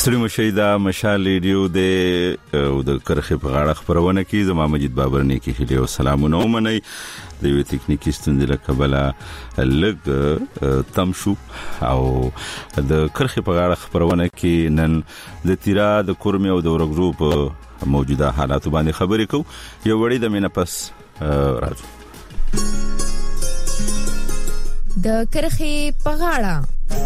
ستړي مشیدا مشال ریډیو د کرخه په غاړه خبرونه کې زما مجید بابر نه کې هلي او سلامونه ومني د یو ټکنیکی ستونزې له کبله لګ تم شو او د کرخه په غاړه خبرونه کې نن د تیرا د کورمه او د ورغرو په موجوده حالات باندې خبرې کو یو وړي د مینه پس راځو د کرخه په غاړه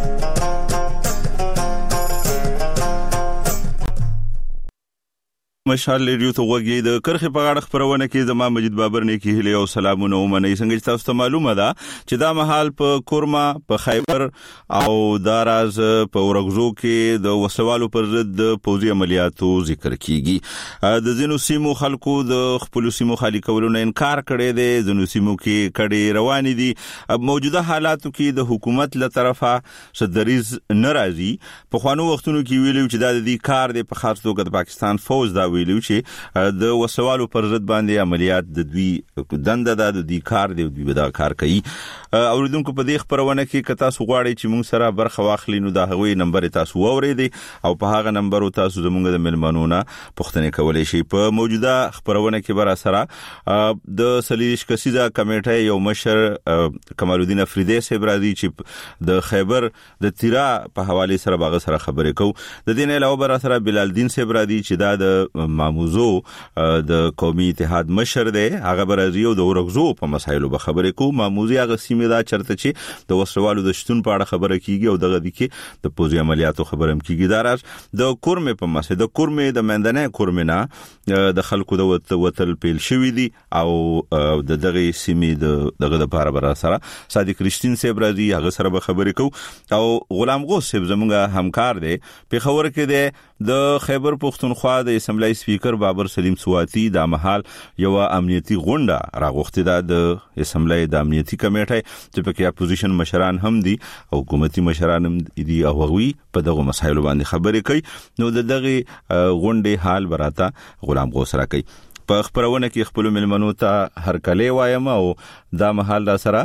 مشال ریډیو ته وګورئ د کرخه په غاړه خبرونه کې زما مجید بابر نه کې هلي او سلامونه ومني څنګه تاسو ته معلومه ده چې دا محل په کورما په خیبر او داراز په ورغزو کې د وسوالو پر ضد د پوزي عملیاتو ذکر کیږي د زینو سیمو خلکو د خپل سیمو خالی کولو نه انکار کړي دي زینو سیمو کې کډي روان دي موجوده حالاتو کې د حکومت له طرفه صدریز ناراضي په خوانو وختونو کې ویلو چې دا د کار د په خاص توګه د پاکستان فوج دا ویلو چې د وسوالو پر ضد باندې عملیات د دوی دنده د دوی کار دی دوی به دا کار کوي اوریدونکو په دې خبرونه کې کتا سو غواړي چې موږ سره برخه واخلي نو دا هغوی نمبر تاسو ووريدي او په هغه نمبر تاسو زموږ د ملمنونه پښتنه کولای شي په موجوده خبرونه کې بر سره د سلیش کسیزه کمیټه یو مشر کمال الدین افریدی صاحب راځي چې د خیبر د تیرا په حواله سره باغ سره خبرې کو د دین علاوه بر سره بلال الدین صاحب راځي چې دا د ماموزو د قومي اتحاد مشر دی هغه برازیو د ورغزو په مسایلو به خبرې کو ماموزي هغه سیمه دا چرته چې د وسوالو د شتون په اړه خبره کیږي او دغه د کې د پوزي عملیاتو خبرم کیږي داراز د کورمه په مسله د کورمه د مندنه کورمنه د خلکو د وتل پیل شوې دي او د دغه سیمه دغه د لپاره بر سره صادق رښتین صاحب راځي هغه سره به خبرې کو او غلام غوث صاحب زموږ همکار دی په خبر کې دی د خیبر پښتونخوا د اسمبلی سپیکر بابر سلیم سواتی د محل یو امنیتي غونډه راغوښتې ده د اسمبلی د امنیتي کمیټه چې په کې اپوزیشن مشران هم دي او حکومتي مشران هم دي او هغوی په دغه مسایلو باندې خبرې کوي نو دغه غونډې حال براته غلام غوث راکوي په خبرونه کې خپل ملمنو ته هر کله وایم او دا محل را سره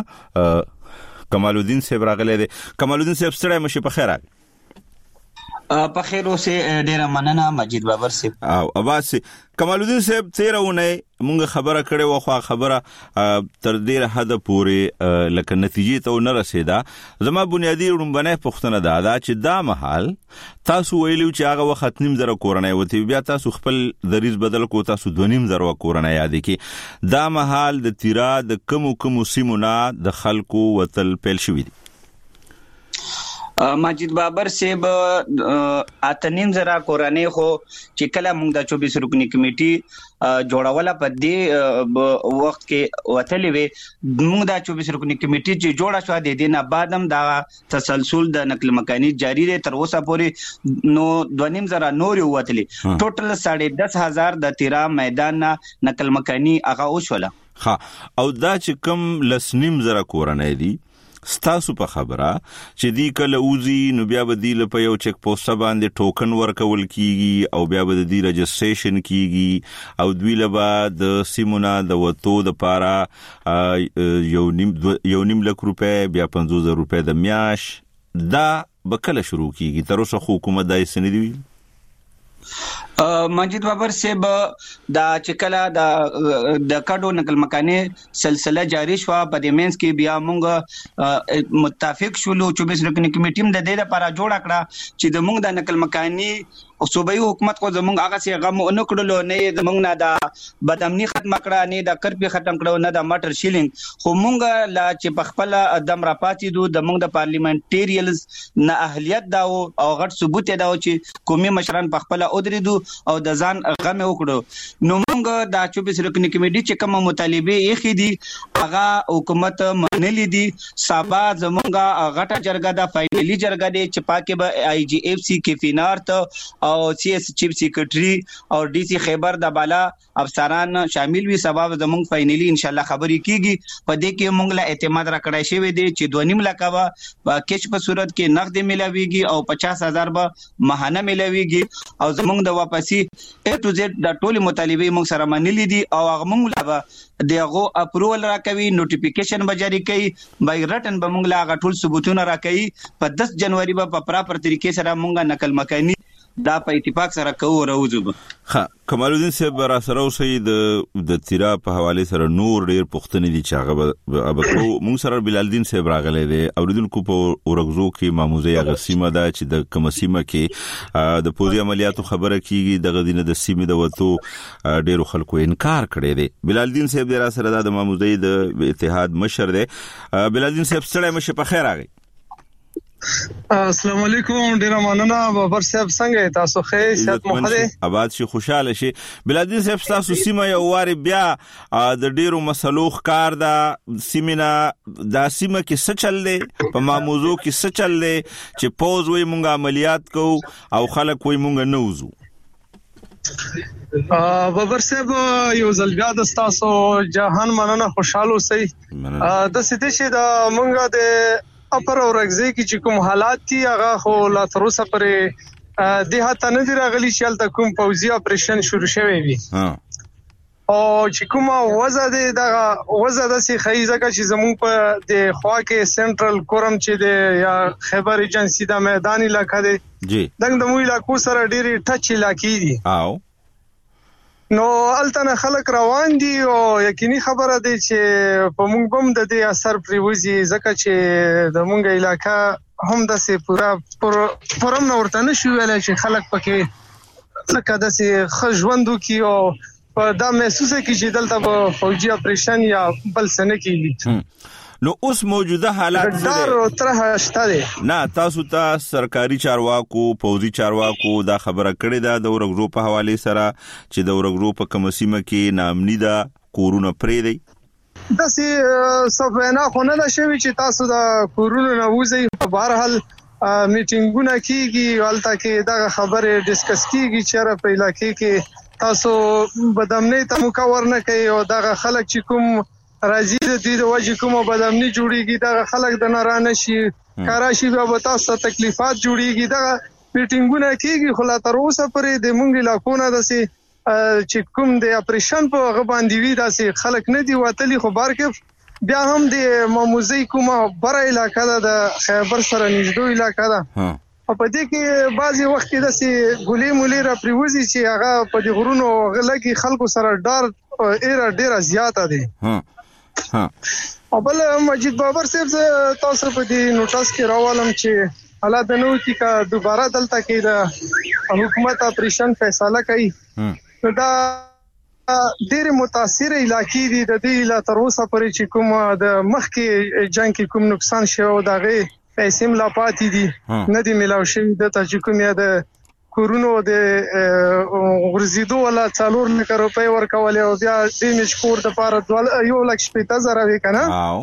کمال الدین صاحب راغلی دی کمال الدین صاحب ستړی مشه په خیر په خیر اوسه ډیره مننه مجید بابر صاحب او اباس کمال الدین صاحب تیرونه مونږ خبره کړې وخوا خبره تر ډیر حد پورې لکه نتیجې ته نه رسیدا زما بنیادی رومبنه پښتنه دا چې دا محل تاسو ویلو چې هغه وخت نیم زره کورنۍ وتی بیا تاسو خپل دریز بدل کو تاسو 2.5 زره کورنۍ یاد کی دا محل د تیرا د کم سیمونه د خلکو وتل پیل شوې دي مجید بابر صاحب اتنیم زرا کورانه خو چې کله موږ د 24 رکنی کمیټي جوړوله په دې وخت کې وتلې وي موږ د 24 رکنی کمیټي چې جوړه شو د دې نه بعدم دا تسلسل د نقل مکانی جاری دی تر اوسه پورې نو 2.5 زرا نور وتلې ټوټل 10,500 د تیرا میدان نقل مکانی هغه وشوله ها او دا چې کم لسنیم زرا کورانه دي ستاسو په خبره چې دی کله اوزي نو بیا به دی له په یو چک پوسټ باندې ټوکن ورکول کیږي او بیا به دی رجسټریشن کیږي او دوی له بعد سیمونه د وټو د پاره یو نیم لک روپے بیا 50,000 روپے د میاش دا بکله شروع کیږي تر اوسه حکومت دای سندوی مجید بابر صاحب دا چکلا د کډو نقل مکانی سلسله جاری شو په د مینس کې بیا مونږ متفق شولو 24 رکنی کمیټې د دې لپاره جوړ کړه چې د مونږ د نقل مکانی او صوبایي حکومت کو زمونږ هغه څه غو نه کړلو نه زمونږ نه دا بدامنی ختم کړه نه دا کرپی ختم کړو نه دا ماټر شیلینګ خو مونږ لا چې بخپل دم را پاتې دو د مونږ د پارلیمنټریلز نه اهلیت دا او غټ ثبوت دا چې قومي مشران بخپل اودریدو او د ځان غم وکړو نو مونږ د 24 رکنی کمیټې چې کوم مطالبه یې خېدي هغه حکومت منلې دي سبا زمونږ غټه جرګه د فاینلی جرګه دي چې پاکه به آی جی اف سی کې فینارت او سی اس چیف سیکریټری او ډي سي خیبر د بالا افسران شامل وي سبب زمونږ فائنلی ان شاء الله خبرې کیږي په دې کې مونږ له اعتماد را کړای شوی دی چې 2.5 لک په کیش په صورت کې نقد ملاويږي او 50,000 به ماهانه ملاويږي او زمونږ د واپسی A to Z د ټول مطالبه مونږ سره منلې دي او هغه مونږ لا دغه اپروول راکوي نوټیفیکیشن به جاری کوي بای رټن به مونږ لا غټول ثبوتونه راکوي په 10 جنوري په پراپر طریقې سره مونږه نقل مکانی دا په اتفاق سره کوو راوځو. ها کمال الدین صاحب را سره اوسې د تیرا په حواله سره نور ډیر پوښتنې دي چې هغه به موږ سره بلال الدین صاحب راغلی دی اوریدونکو په اورغزو کې ماموزه هغه سیمه ده چې د کمسیمه کې د پوزي عملیاتو خبره کیږي دغه دینه د سیمې د وته ډیرو خلکو انکار کړی دی. بلال الدین صاحب را سره د ماموزه د اتحاد مشر دی. بلال الدین صاحب ستړی مشه په خیر راغی. السلام علیکم ډیر مننه بابر صاحب څنګه تاسو ښه صحت مخه آباد شي خوشاله شي. بلال الدین صاحب تاسو سیمه یو واری بیا د ډیرو مسلو ښکار دا سیمه دا سیمه کې څه چل دی په ماموزو کې څه چل دی چې پوز وي مونږه عملیات کو او خلک وي مونږ نه وزو. بابر صاحب یو ځل بیا د تاسو جهان مننه خوشاله اوسئ. د سیده شه د مونږه د اپر اورغزي کې چې کوم حالات دي هغه خو لا تر اوسه پرې د هاته نه دی راغلي چې تل کوم پوزي اپریشن شروع شوی وي او چې کوم وزه دی دا وزه د سي خیزه چې زمون په د خوا کې سنټرل کورم چې دی یا خیبر ایجنسی د میدان علاقې دی جی دغه د مو علاقو سره ډېری ټچ علاقې دي او نو التنه خلک روان دي او یقیني خبره دی چې په موږ بم د دې اثر پریوزي ځکه چې د موږ علاقې هم د سي پورم نورته نشو ویل چې خلک پکې لکه د سي خژوندو کې او په دا محسوسه کې چې دلته فوجي اپریشن یا بل سنه کې نو اوس موجوده حالات نه تاسو ته سرکاري چارواکو فوجي چارواکو دا خبره کړې ده د اورغزو په حواله سره چې د اورغزو په کمسیمه کې نامنی دا کورونه پرې دی د سي صفینا خو نه شوی چې تاسو د کورونه نوځي په بهر حال میټینګونه کیږي ولته کې دا خبره ډیسکس کیږي چې په علاقې کې تاسو بدامنی ته مکور نه کوي او دا خلک چې کوم راځي د دې وجه کومه بدامني جوړیږي دا خلک د نارانه شي کاراشي به تاسو تکلیفات جوړیږي دا میټینګونه کیږي خو لا تر اوسه پرې د مونږ علاقو نه دسي چې کوم د اپریشن په غو باندې وی داسي خلک نه دی وتلی خو بار کې بیا هم د ماموزي کومه بر علاقې د خیبر سره نږدې علاقې ده او په دې کې بعضي وخت کې داسي ګولې مولې را پریوزي چې هغه په دې غرونو غلګي خلکو سره ډار ډیر زیاته دي او بل مجید بابر صاحب تاسو په دې نوټس کې راوالم چې حالات نو چې کا دوباره دلته کې د حکومت اپریشن فیصله کوي دا ډېر متاثر علاقې دي د دې لا تر اوسه پرې چې کوم د مخ کې جنگ کې کوم نقصان شوی دغه پیسې ملا پاتې دي نه دی ملاو شوی د چې کوم یا د کورونو د غرزیدو ولا 4 لک روپۍ ورکول او بیا د مشکور د پاره 1,70,000 وی کنه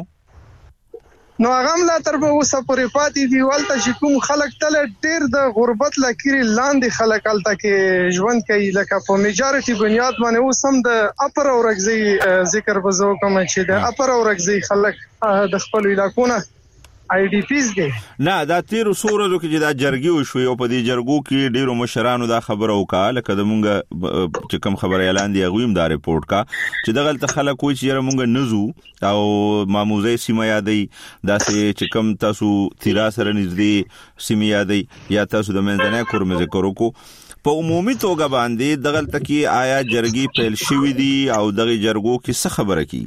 نو هغه لا تر اوسه پورې پاتې دی ولته چې کوم خلک تل ډیر د غربت لکري لاندې خلک الته کې ژوند کوي لکه په میجارټي بنیاد باندې اوسم د اپر اورغزي ذکر بزو کوم چې د اپر اورغزي خلک د خپل علاقونه آی ډی پیز دي نه دا تیر سورو کې دا جرګي وشوي او په دې جرګو کې ډیرو مشرانو دا خبره وکړه لکه د مونږ چې کوم خبره اعلان دی غویم دا ریپورت کا چې دغه ته خلک وایي چې مونږ نزو او ماموزه سیمه یادې دا چې کوم تاسو تیرا سره نږدې سیمه یادې یا تاسو د منځنۍ کورم ذکر وکړو په عمومي توګه باندې دغه تکي آیا جرګي پیل شوې دي او دغه جرګو کې څه خبره کی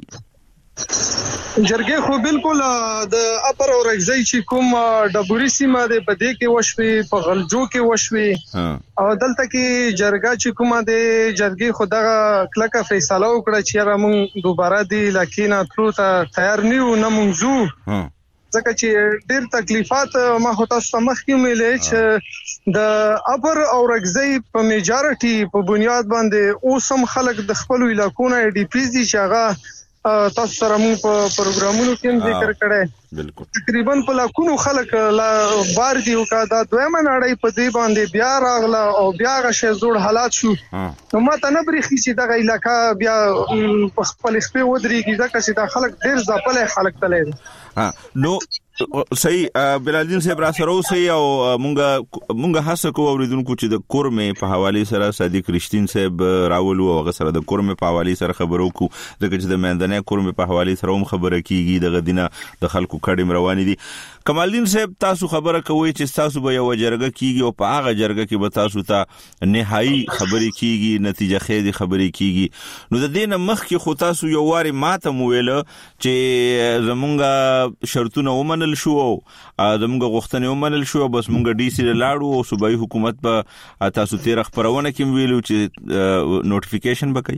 جرګه خو بالکل د اپر اورغزي چې کوم ډبوري سیمه ده په دې کې وشوي په غلجو کې وشوي او دلته کې جرګه چې کومه ده جرګي خدغه کلکه فیصله وکړه چې را مونږ دوباره دی لکینا تلو ته تیار نیو نه مونږ ځکه چې ډېر تکلیفات ما هوتا سمخ کې ملي چې د اپر اورغزي په میجارټي په بنیاد باندې اوسم خلک د خپل علاقونو ډی پی دي چې هغه تاسو سره موږ په پروګرامونو کې ذکر کړی بالکل تقریبا په لاکونو خلک لا بار دی او کا دا دویمه نړۍ په دې باندې بیا راغله او بیا غشه زوړ حالات شو نو ماته نه بریخي چې دغه علاقې بیا په خپل خپل ودرېږي ځکه چې دا خلک ډېر ځپل خلک تللی نو صحیح بلالدین صاحب را سره اوسئ او مونږه هڅه کوو اوریدونکو چې د کورمې په حواله سره صادق رښتین صاحب راولو او هغه سره د کورمې په حواله سره خبرو کو ځکه چې د مندنه کورمې په حواله سره هم خبره کیږي د غدینه د خلکو کډیم رواني دي. کمالدین صاحب تاسو خبره کوي چې تاسو به یو جرګه کیږي او په هغه جرګه کې به تاسو ته نهایی خبرې کیږي نتیجه خېدي خبرې کیږي نو د دې نه مخکې خو تاسو یو واري ماته مویل چې زمونږه شرطونه ومنل شو او زمونږه غوښتنې ومنل شو بس مونږه ډي سي لاړو او صوبایي حکومت په تاسو تیر خبرونه کې ویلو چې نوټیفیکیشن وکړي.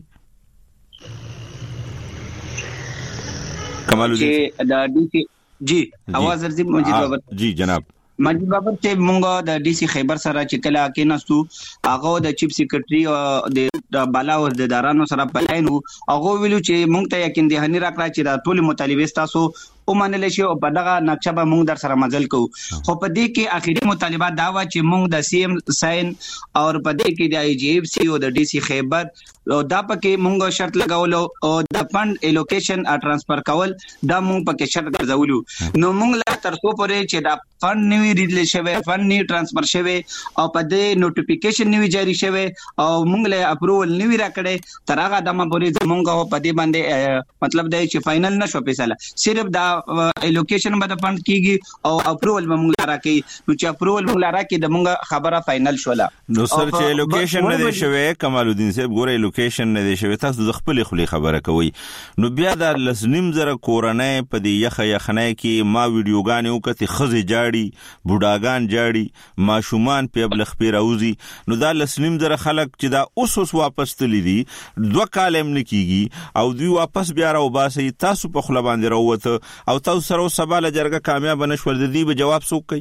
کمال الدین دا ډي سي جی आवाज ورزي مجید بابر جی جناب مجید بابر ته مونږه د ډي سي خیبر سره چې کله کې نستو هغه د چیف سیکریټري او د بالا او د دارانو سره پلاین هغه ویلو چې مونږ ته یقین دهانی راکړه چې دا ټول مطالبه تاسو او منل شي او په دغه نقشه به مونږ در سره مزل کوو خو په دې کې اخیری مطالبه دا و چې مونږ د سی ام ساين او په دې کې د ای جی اف سی او د ډي سي خیبر او دا پکې مونږ شرط لګاولو او د فند الوکیشن ا ترانسفر کول دا مونږ پکې شرط ګرځولو نو مونږ لا تر څو پورې چې دا فند نیوی ریلیز شوی فند نیو ترانسفر شوی او په دې نوټیفیکیشن نیوی جاری شوی او مونږ له اپروول نیوی راکړې تر هغه دمه پورې مونږ په دې باندې مطلب دا چې فائنل نشو فیصله صرف دا الوکیشن به د فند کیږي او اپروول به مونږ راکړي نو چې اپروول مونږ راکړي د مونږ خبره فائنل شوله نو سر چې الوکیشن نه دی شوی کمال الدین صاحب ګوره الوکیشن نه دی شوی تاسو د خپل خلی خبره کوي نو بیا د لسنیم زره کورنۍ په دې یخنۍ کې ما ویډیوګان یو کته خزه جاړي بوډاګان جاړي ماشومان په بلخ پیراوزی نو دا لسنیم زره خلک چې دا اوس واپس تللی دي 2 کالم نه کیږي او دوی واپس بیا راو باسي تاسو په خپل باندې راوته او تاسو سره سباله جرګه کامیاب نشول د دې به جواب څوک کوي.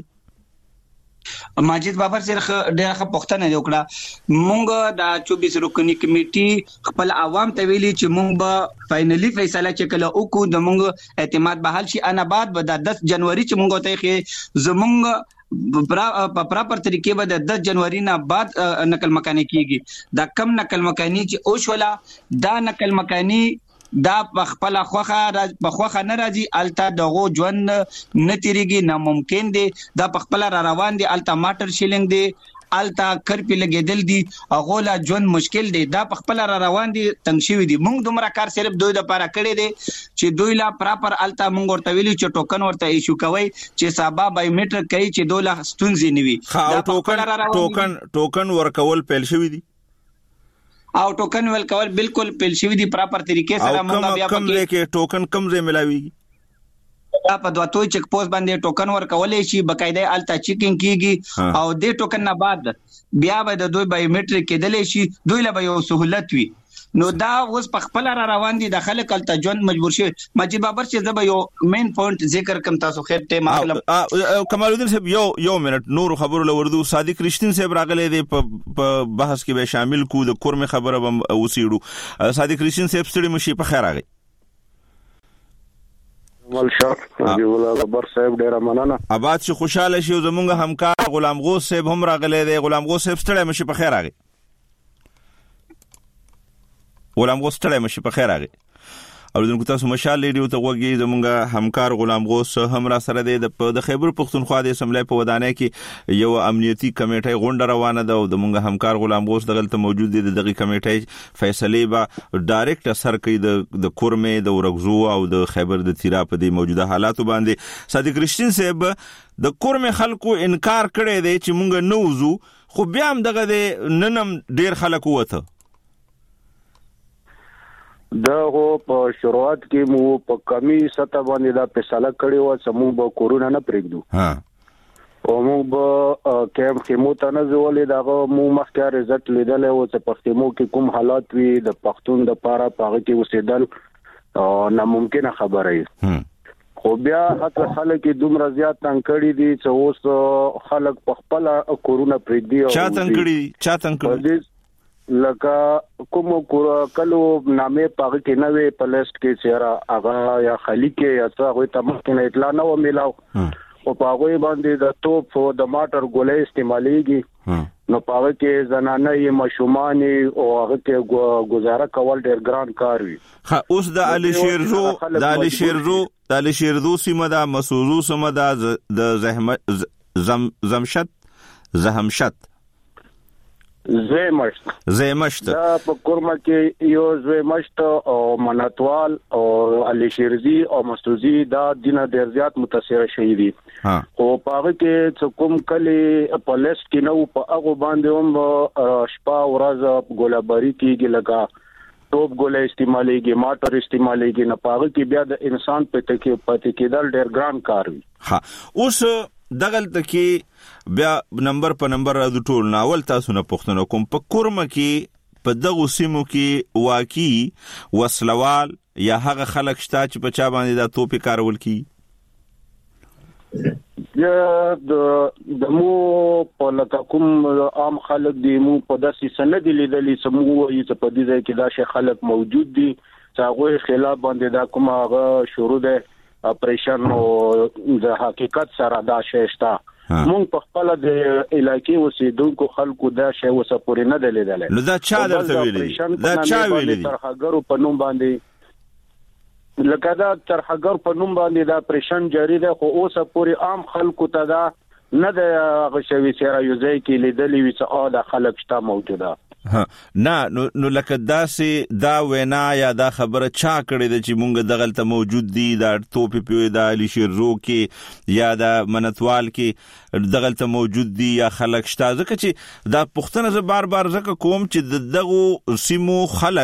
ماجد بابر سره ډېر ښه پوښتنه وکړه مونږ د 24 رکنی کمیټي خپل عوام ته ویلي چې مونږ به فائنلی فیصله چکله وکړو د مونږ اعتماد به حل شي انا بعد به د 10 جنوري چې مونږ ته کې زمونږ په پراپر طریقې به د 10 جنوري نه بعد نقل مکانی کیږي دا کم نقل مکانی چې او شولا دا نقل مکانی دا خپل خوخه نه راځي الته دغه ژوند نه تیریږي ناممکن دي دا خپل را روان دي الته ماټر شیلینګ دي الته کرپی لګیدل دي هغه لا ژوند مشکل دي دا خپل را روان دي تنګ شوی دي مونږ دومره کار صرف دوی د پاره کړی دي چې دوی لا پراپر الته مونږ ورته ویلو چې ټوکن ورته ایشو کوي چې صاحب بایومټریک کوي چې دوی لا ستونزې نیوي دا ټوکن ورکول پیل شوی دي او ټوکن ول کول بالکل پیل شوی دي پراپر طریقې سره مونږ بیا کوم لکه ټوکن کوم ځای ملاوي په دواتوي چک پوسټ باندې ټوکن ورکولې شي بقاعده الته چیکینګ کیږي او د ټوکن نه بعد بیا به د دوی بایومټریک کېدلې شي دوی له یو سہولت وي نو دا اوس په خپل را روان دي د خلک الته ژوند مجبور شي مجید بابر چې زب یو مین پوینټ ذکر کوم تاسو خیر ته معلوم کمال الدین صاحب یو منټ نور خبرو لوردو صادق رښتین صاحب راغله دي په بحث کې به شامل کو د کورم خبره هم وسیړو صادق رښتین صاحب ستړي مشي په خیر راغی مل شاف دی ولا خبر صاحب ډیر مننه آباد شي خوشاله شي زمونږ همکار غلام غوث صاحب هم راغله دي غلام غوث صاحب ستړي مشي په خیر راغی غلام غوث ستړي مشي په خیر راغی او دغه تاسو مشال لیډیو ته وګورئ زمونږ همکار غلام غوث هم را سره د خیبر پختونخوا د اسمبلی په ودانۍ کې یو امنیتي کمیټه غونډه روانه ده او زمونږ همکار غلام غوث دغه موجود دي دغه کمیټه فیصله به ډایرکټ اثر کوي د کورمې د ورغزو او د خیبر د تیرا په د موجوده حالاتو باندې صادق رښتین صاحب د کورمې خلکو انکار کړي دي چې مونږ نه وځو خو بیا هم دغه د ننم ډیر خلک وته دا هو په شروعات کې مو په کمی سطح باندې دا فیصله کړی و چې موږ به کورونا نه پرېږدو او موږ به کیمپ کې مو ته نه ځولې دا مو مخکې رزلټ لیدل او چې پښتمو کې کوم حالات وي د پښتون د پاره پاغه کې اوسېدل ناممکن خبره خو بیا حتی خلک دومره زیات تنګ کړي دي چې اوس خلک په خپل کورونا پرېږدي او چا تنګ کړي لکه کوم کلو نامې پاغه کې نه وي په لیست کې چیرې هغه یا خالی کې یا څه هغه ته مخکې نه اطلاع نه و میلاو او پاغه باندې د توپ او د ماټر ګولې استعمالېږي نو پاغه کې زنانه یې مشومان او هغه کې گزاره کول ډېر ګران کار وي اوس د علي د لشیردو سیمه دا مسوزو سیمه دا د زهمشت زیمشت دا په کورما کې یو زیمشت او مناتوال او الشیرزی او مسوزی دا دینه ډیر زیات متاثر شوی دي او په هغه کې کوم کلی په لیست کې نو په هغه باندې هم شپه ورځ ګولاباری کېږي لکه ټوپ ګولې استعمالېږي ماټر استعمالېږي نه پاغه کې بیا د انسان په پاتې کېدل ډیر ګران کار وي. اوس دغلته کې بیا نمبر په نمبر د ټول ناول تاسو نه پوښتنه کوم په کورما کې په دغه سیمو کې واقعي وسلوال یا هغه خلک شته چې په چا باندې دا توپ کارول کی یا د مو په لکه کوم عام خلک دی مو په داسې سند لیدلې سمو چې په دې ځای کې دا شي خلک موجود دي چې هغه خلاف باندې دا کوم هغه شروع ده اپریشن او د حقیقت سره دا شېشتا مونږ په خپل د علاقې اوسېدونکو خلکو دا شی وسه پورې نه دلیدل. نو دا چا درته ویلي دا چا ویلي ترخګرو په نوم باندې لکه دا ترخګر په نوم باندې دا اپریشن جاری ده خو اوسه پورې عام خلکو ته دا نه د غشوي سره یو ځای کې لیدلې وي چې دا خلک شته موجوده نه نو لکه داسې دا وینا یا دا خبره چا کړې ده چې مونږ دغلته موجود دي دا توپ پیو دا لشیرزو کې یا دا منتوال کې دغلته موجود دي یا خلک شته ځکه چې دا پوښتنه زه بار بار ځکه کوم چې دغه سیمو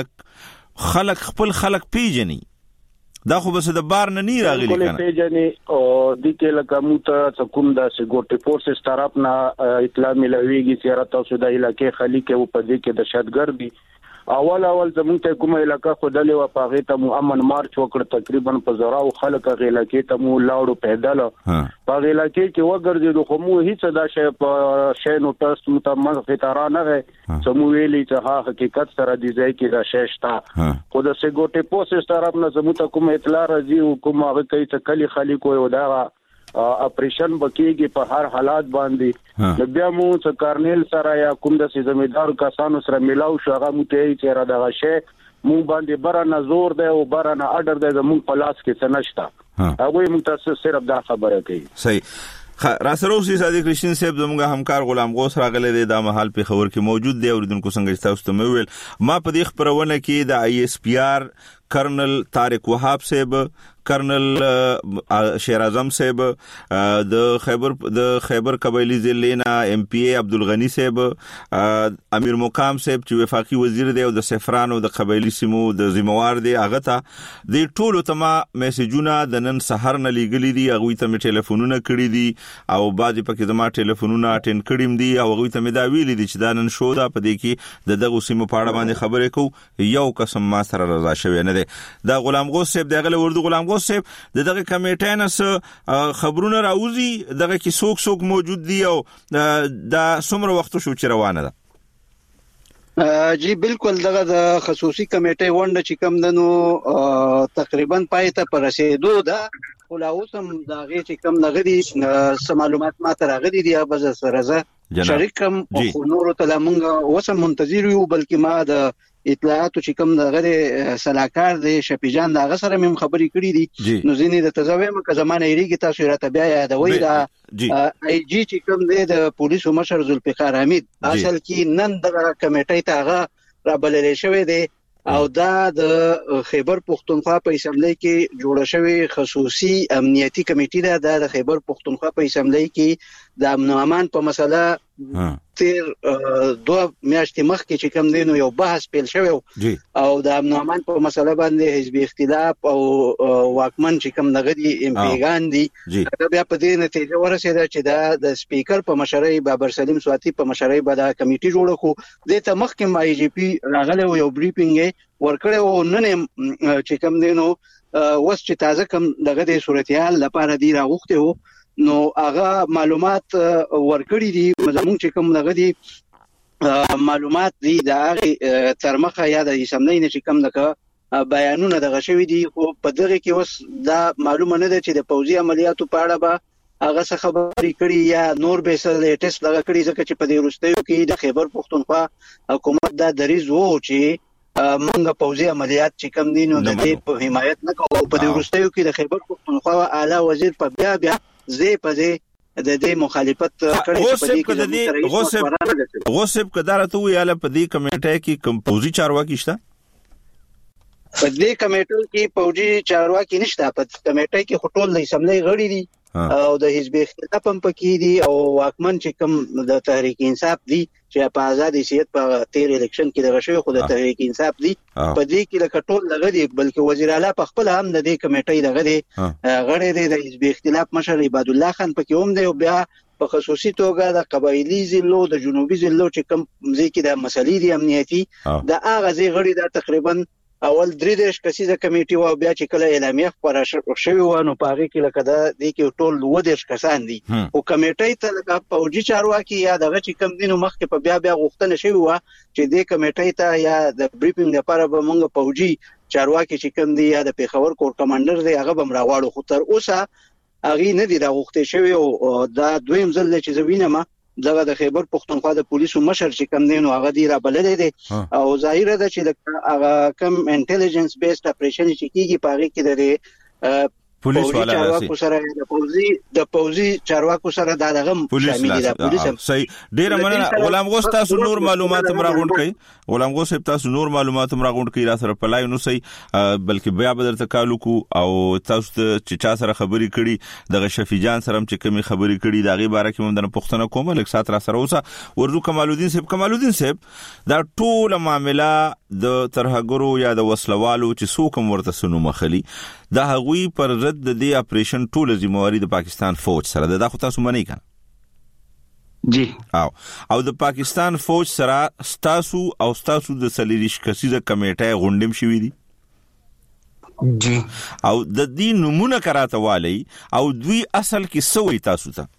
خلک خپل خلک پیژني دا خو بس د بار نه راغلي کنه پیژني او د کې لکه موته کوم دا سګورټي فورسز طرف نه اطلاع ملويږي چې راته د علاقې خلی کې و په دې کې دهشتګرد دي اول زمونږ ته کومه علاقہ خدلې و پاغه ته مو امن مارچ وکړ تقریبا په زراو خلک علاقې ته مو لاړو پیدل په علاقې کې وګرځېدو خو مو هیڅ دا شی په شینو تاسو ته مزه ترا نه غي سمو ویلي چې حقیقت سره دی ځای کې دا شیشتا خو د سګوټي پوسټ طرف نه زموږ ته کومه اطلاع راځي او کومه هغه کوي چې کلی خلی کوی ودا اپریشن بکیږي په هر حالات باندې بیا مو چې کارنیل سره یا کوم د ځمېدار کسانو سره ملاو شو هغه مو ته چې را دغه شی مو باندې برانه زور دی او برانه اډر دی زموږ په لاس کې څه نشته هغه مو تاسو صرف دا خبره کوي. صحیح راسروسی صادق رشتین صاحب زموږ همکار غلام غوث راغلی دی د محل په خبر کې موجود دی اوریدونکو څنګه تاسو ته ویل ما په دې خبرونه کې د آی ایس پی آر کرنل طارق وهاب صاحب کرنل شیر اعظم صاحب د خیبر قبایلی ضلع ایم پی ای عبدالغنی صاحب امیر مقام صاحب چې وفاقي وزیر دی او د سفران او د قبایلی سیمو د ذمہوار دی هغه ته د ټولو تما میسجونه د نن سحر نه لیږلي دي هغه ته ټلیفونونه کړی دي او بعضی پکې زما ټلیفونونه اټینډ کړم دي او هغه ته مې دا ویلي دي چې دا نن شو دا په دې کې دغه سیمو په اړه باندې خبرې کو یو قسم ما سره رضا شوی نه دی دا غلام غوث صاحب دغه ورته غلام غوث صاحب دغه کمیټه نه خبرونه راوځي دغه کې څوک موجود دي او دا څومره وخت شو چې روانه ده جی بالکل دغه د خصوصي کمیټه ونده چې کوم دنو تقریبا پای ته پر رسیدو ده خلاصم دغه چې کوم لغدي معلومات ما ته راغلي دي ابز سره زه شریکم او نور ته لمونږ وسم منتظر یو بلکې ما د اطلاعات چې کوم دغه سلاکار دی شپیجان دغه سره مم خبري کړې دي نو ځینې د تزویم که زمانه یریږي تاسو راته بیا یادوي دا ای جی چې کوم دی د پولیسو مشر ذوالفقار حمید اصل کې نن دغه کمیټې ته هغه را بللې شوې دی او دا د خیبر پختونخوا په اسمبلی کې جوړه شوی خصوصي امنیتي کمیټه ده د خیبر پختونخوا په اسمبلی کې د امن او امان په مسله تیر 2 میاشتې مخکې چې کوم دینو یو بحث پیل شوی او د امن او امان په مسله باندې حزب اختلاف او واکمن چې کوم دغه دي امپیګان دي دا بیا په دې نتیجه ورسېده چې د سپیکر په مشرۍ بابر سلیم سواتی په مشرۍ به د کمیټه جوړه کو د ته مخکې آی جی پی راغله یو بریفینګ ورکړی او نن چې کوم دینو وس چې تازه کوم دغه د صورتحال لپاره دی راغوخته وو نو هغه معلومات ورکړي دي زموږ چې کوم دغه دي معلومات دي د هغه ترمخه یا د اسمنۍ نه چې کوم دغه بیانونه دغه شوی دي خو په دغه کې اوس دا معلومه نه ده چې د پوځي عملیاتو په اړه به هغه څه خبرې کړي یا نور به څه لیټیسټ دغه کړي ځکه چې په دې وروستیو کې د خیبر پختونخوا حکومت دا دریځ وو چې مونږ پوځي عملیات چې کم دي نو د دې په حمایت نه کوو. په دې وروستیو کې د خیبر پختونخوا اعلی وزیر په بیا زی په دې د دې مخالفت کړي په دې کې غوسب کدارته ویاله په دې کمیټه کې کمپوزي چارواکي شته. په دې کمیټو کې پوجي چارواکي نشته. په کمیټه کې خټول د اسمبلی غړي دي او د حزب اختلاف هم پکې دي او واکمن چې کوم د تحریک انصاف دي چې په آزاد حیثیت په تیر الیکشن کې د غشوي خو د تحریک انصاف دي په دې کې لکه ټول لغدي بلکې وزیر اعلی په خپل هم د دې کمیټې دغه غړي دي. د حزب اختلاف مشر عباد الله خان پکې هم دی او بیا په خصوصي توګه د قبایلی ضلعو د جنوبي ضلعو چې کوم ځکه د مسلې دي امنیتي د هغه ځای غړي د تقریبا اول 3 کسیزه کمیټه و بیا چې کله اعلامیه خبره شوې و نو پاره کې لکه د دې کې ټول 2 کسان دي او کمیټه ته لکه پوجي چارواکي یا دغه چې کم دینو مخکې په بیا غوښتنه شوې و چې دې کمیټه ته یا د بریفینګ لپاره به مونږ پوجي چارواکي چې کم دي یا د پیښور کور کمانډر دی هغه بم راوړو خو تر اوسه هغه نه دي دا غوښته شوی او دا دویم ځل چې زوینه دغه د خیبر پختونخوا د پولیسو مشر چې کم دین او هغه دی را بللې دي او ظاهر ده چې هغه کم انټيليجنس بیسډ اپریشن چې کیږي پاره کې د پولیس والا چارواکو سره د پوزي چارواکو سره دغه شامل دي. پولیس صحیح ډیر مننه. غلام غوث تاسو نور معلومات مراغونډ کړئ. غلام غوث تاسو نور معلومات مراغونډ کړئ را سره پلای نو صحیح بلکې بیا بدر تکالو کو او تاسو چې چا سره خبري کړي دغه شفیع جان سره چې کومي خبري کړي دغه باره کې مونږ د پښتنه کومه لک سات را سره اوسه ورزو کمالالدین صاحب دا ټول معاملې د ترهګرو یا د وسلوالو چې څوک ورته سنو مخلي دا هغوی پر رد د دې اپریشن ټول ذمہواری د پاکستان فوج سره دا خو تاسو منئ کنه جی او د پاکستان فوج سره ستاسو د سلیریش کسیزه کمیټه غونډم شوې دي جی او د دې نمونه کراته والی او دوی اصل کې سوې تاسو ته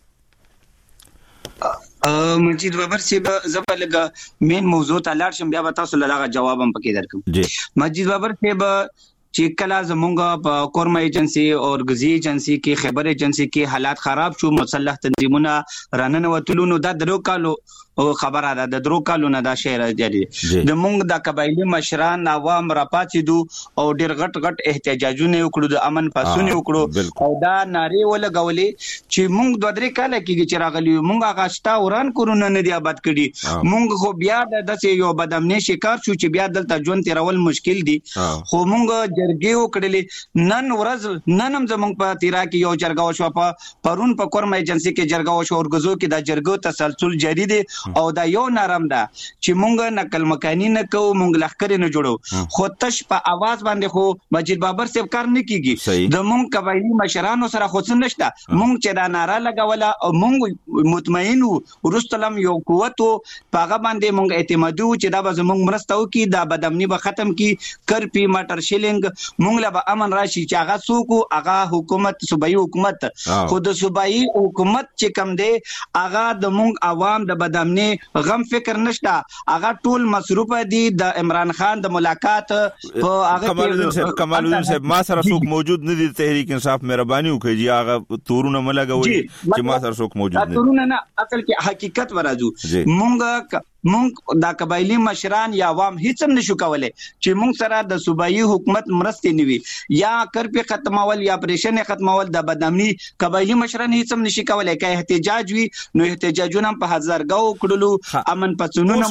مجید بابر سی زبلګه مین موضوع ته لاړ شم بیا تاسو لږه جواب هم پکې درکم. جی مجید بابر سی چې کله زمونږ په کورما ایجنسی او غزي ایجنسی کې خیبر ایجنسی کې حالات خراب شو مسلح تنظیمونه راننه وتلونو دا درو کالو خبره ده د درو کالو نه دا شعر جاری د مونږ د قبایلی مشران عوام راپاتیدو او ډیر غټ احتجاجونه وکړو د امن پاسونه وکړو او دا ناری ولګولې چې مونږ 2-3 کال کې چې راغلی مونږ غاشتا وران کورونه نه دی آباد کړي مونږ خو بیا د یو بدامنی شکار شو چې بیا دلته ژوند تیرول مشکل دي خو مونږ جرګې وکړلې نن ورځ ننم زمونږ په تیرا کې یو جرګه وشو په پرون په کورما ایجنسی کې جرګه وشو ورغزو کې د جرګو تسلسل جاری دي او دا یو نرم ده چې مونږ نقل مکانی نه کوو مونږ لخر نه جوړو خو تش په आवाज باندې خو مجید بابر صاحب کار نه کیږي د مونږ قبایلی مشرانو سره خو څه نشته مونږ چې دا ناره لګوله او مونږ مطمئن ورستلم یو قوت پاغه باندې مونږ اعتمادو چې دا به مونږ مرستو کی دا بدامنی به ختم کی کرپی ماټر شیلینګ مونږ له امن راشي چې هغه څوک هغه حکومت صوبایي حکومت خو د صوبایي حکومت چې کم دی هغه د مونږ عوام د بدامنی غم فکر نشته هغه ټول مصروف دي د عمران خان د ملاقات په هغه کمالالدین صاحب ما سره څوک موجود نه دي تحریک انصاف مهرباني وکړي چې هغه تورونه ملګوي چې ما سره څوک موجود نه تورونه نه اصل کې حقیقت ورازو مونږ د قبایلی مشران یا عوام هیڅ هم نشو کولای چې مونږ سره د صوبایي حکومت مرستې نیوي یا کرپی ختمول یا اپریشن ختمول د بدامنی قبایلی مشران هیڅ هم نشي کولای که احتجاج وي نو احتجاجونه په هزارګاو کړلو امن پاسونونه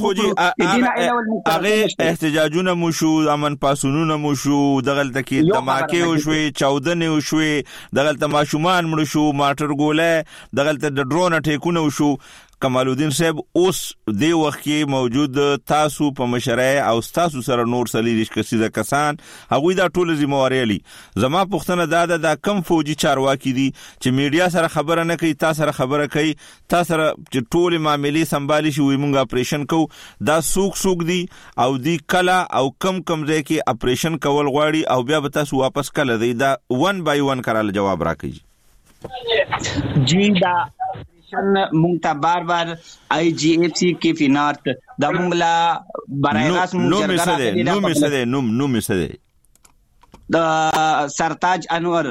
مو هغه احتجاجونه مو شو امن پاسونونه مو شو دغلته کې دماکه وشوي چاودنه وشوي دغلته ماشومان مړ شو ماټر ګوله دغلته د ډرون ټیکونه وشو کمالالدین صاحب اوس دی وخت کې موجود تاسو په مشرای او تاسو سره نور سلیریش کسیده کسان هغوی دا ټول ذمہواری لري زما پښتنه دا کم فوجي چارواکي دي چې میډیا سره خبره نه کوي تاسو سره خبره کوي تاسو سره چې ټول معاملې سمبالي شي وي مونږ اپریشن کو دا سوق دي او دی کلا او کم ځای کې اپریشن کول غواړي او بیا به تاسو واپس کله دی دا 1 by 1 کراله جواب راکړي جی دا مونږ ته بار آی جی ایف سی کې فینارت دا مونږ لا برای راست مونږ نو مسده د سرتاج انور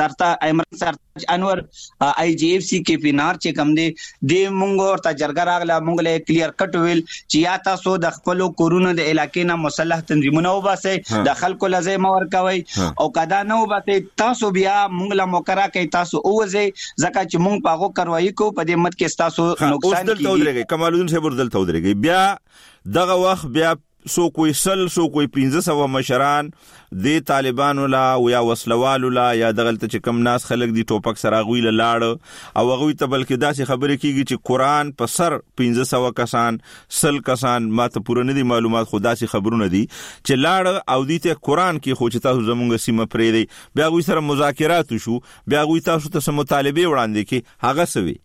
آی جی اف سی کې پینار چې کم دی د مونږ ورته جرګه راغله مونږ له کلیر کټ ویل چې یا تاسو د خپل کورونو د علاقې نه مسلح تنظیمونه وباسي د خلکو لازم ورکوي او کدا نه وباسي تاسو بیا مونږ له موکرا کې تاسو اوځي ځکه چې مونږ پاغو کاروایی کو په دې مت کې تاسو نقصان کیږي کمالودین صاحب وردل تودريږي بیا دغه وخت بیا سو کوئی 1500 مشران د طالبانو لا او یا وسلوالو لا یا دغلت چې کم ناس خلک دی ټوپک سره غوي لاړ او غوي ته بلکې داسې خبرې کیږي چې قران په سر 1500 کسان سل کسان ماته پوره نه دي معلومات خدا سي خبرونه دي چې لاړ او دي ته قران کې خو چې تاسو زمونږ سیمه پرې دی بیا غوي سره مذاکرات شو بیا غوي تاسو ته مطالبه وړاندې کې هغه سوي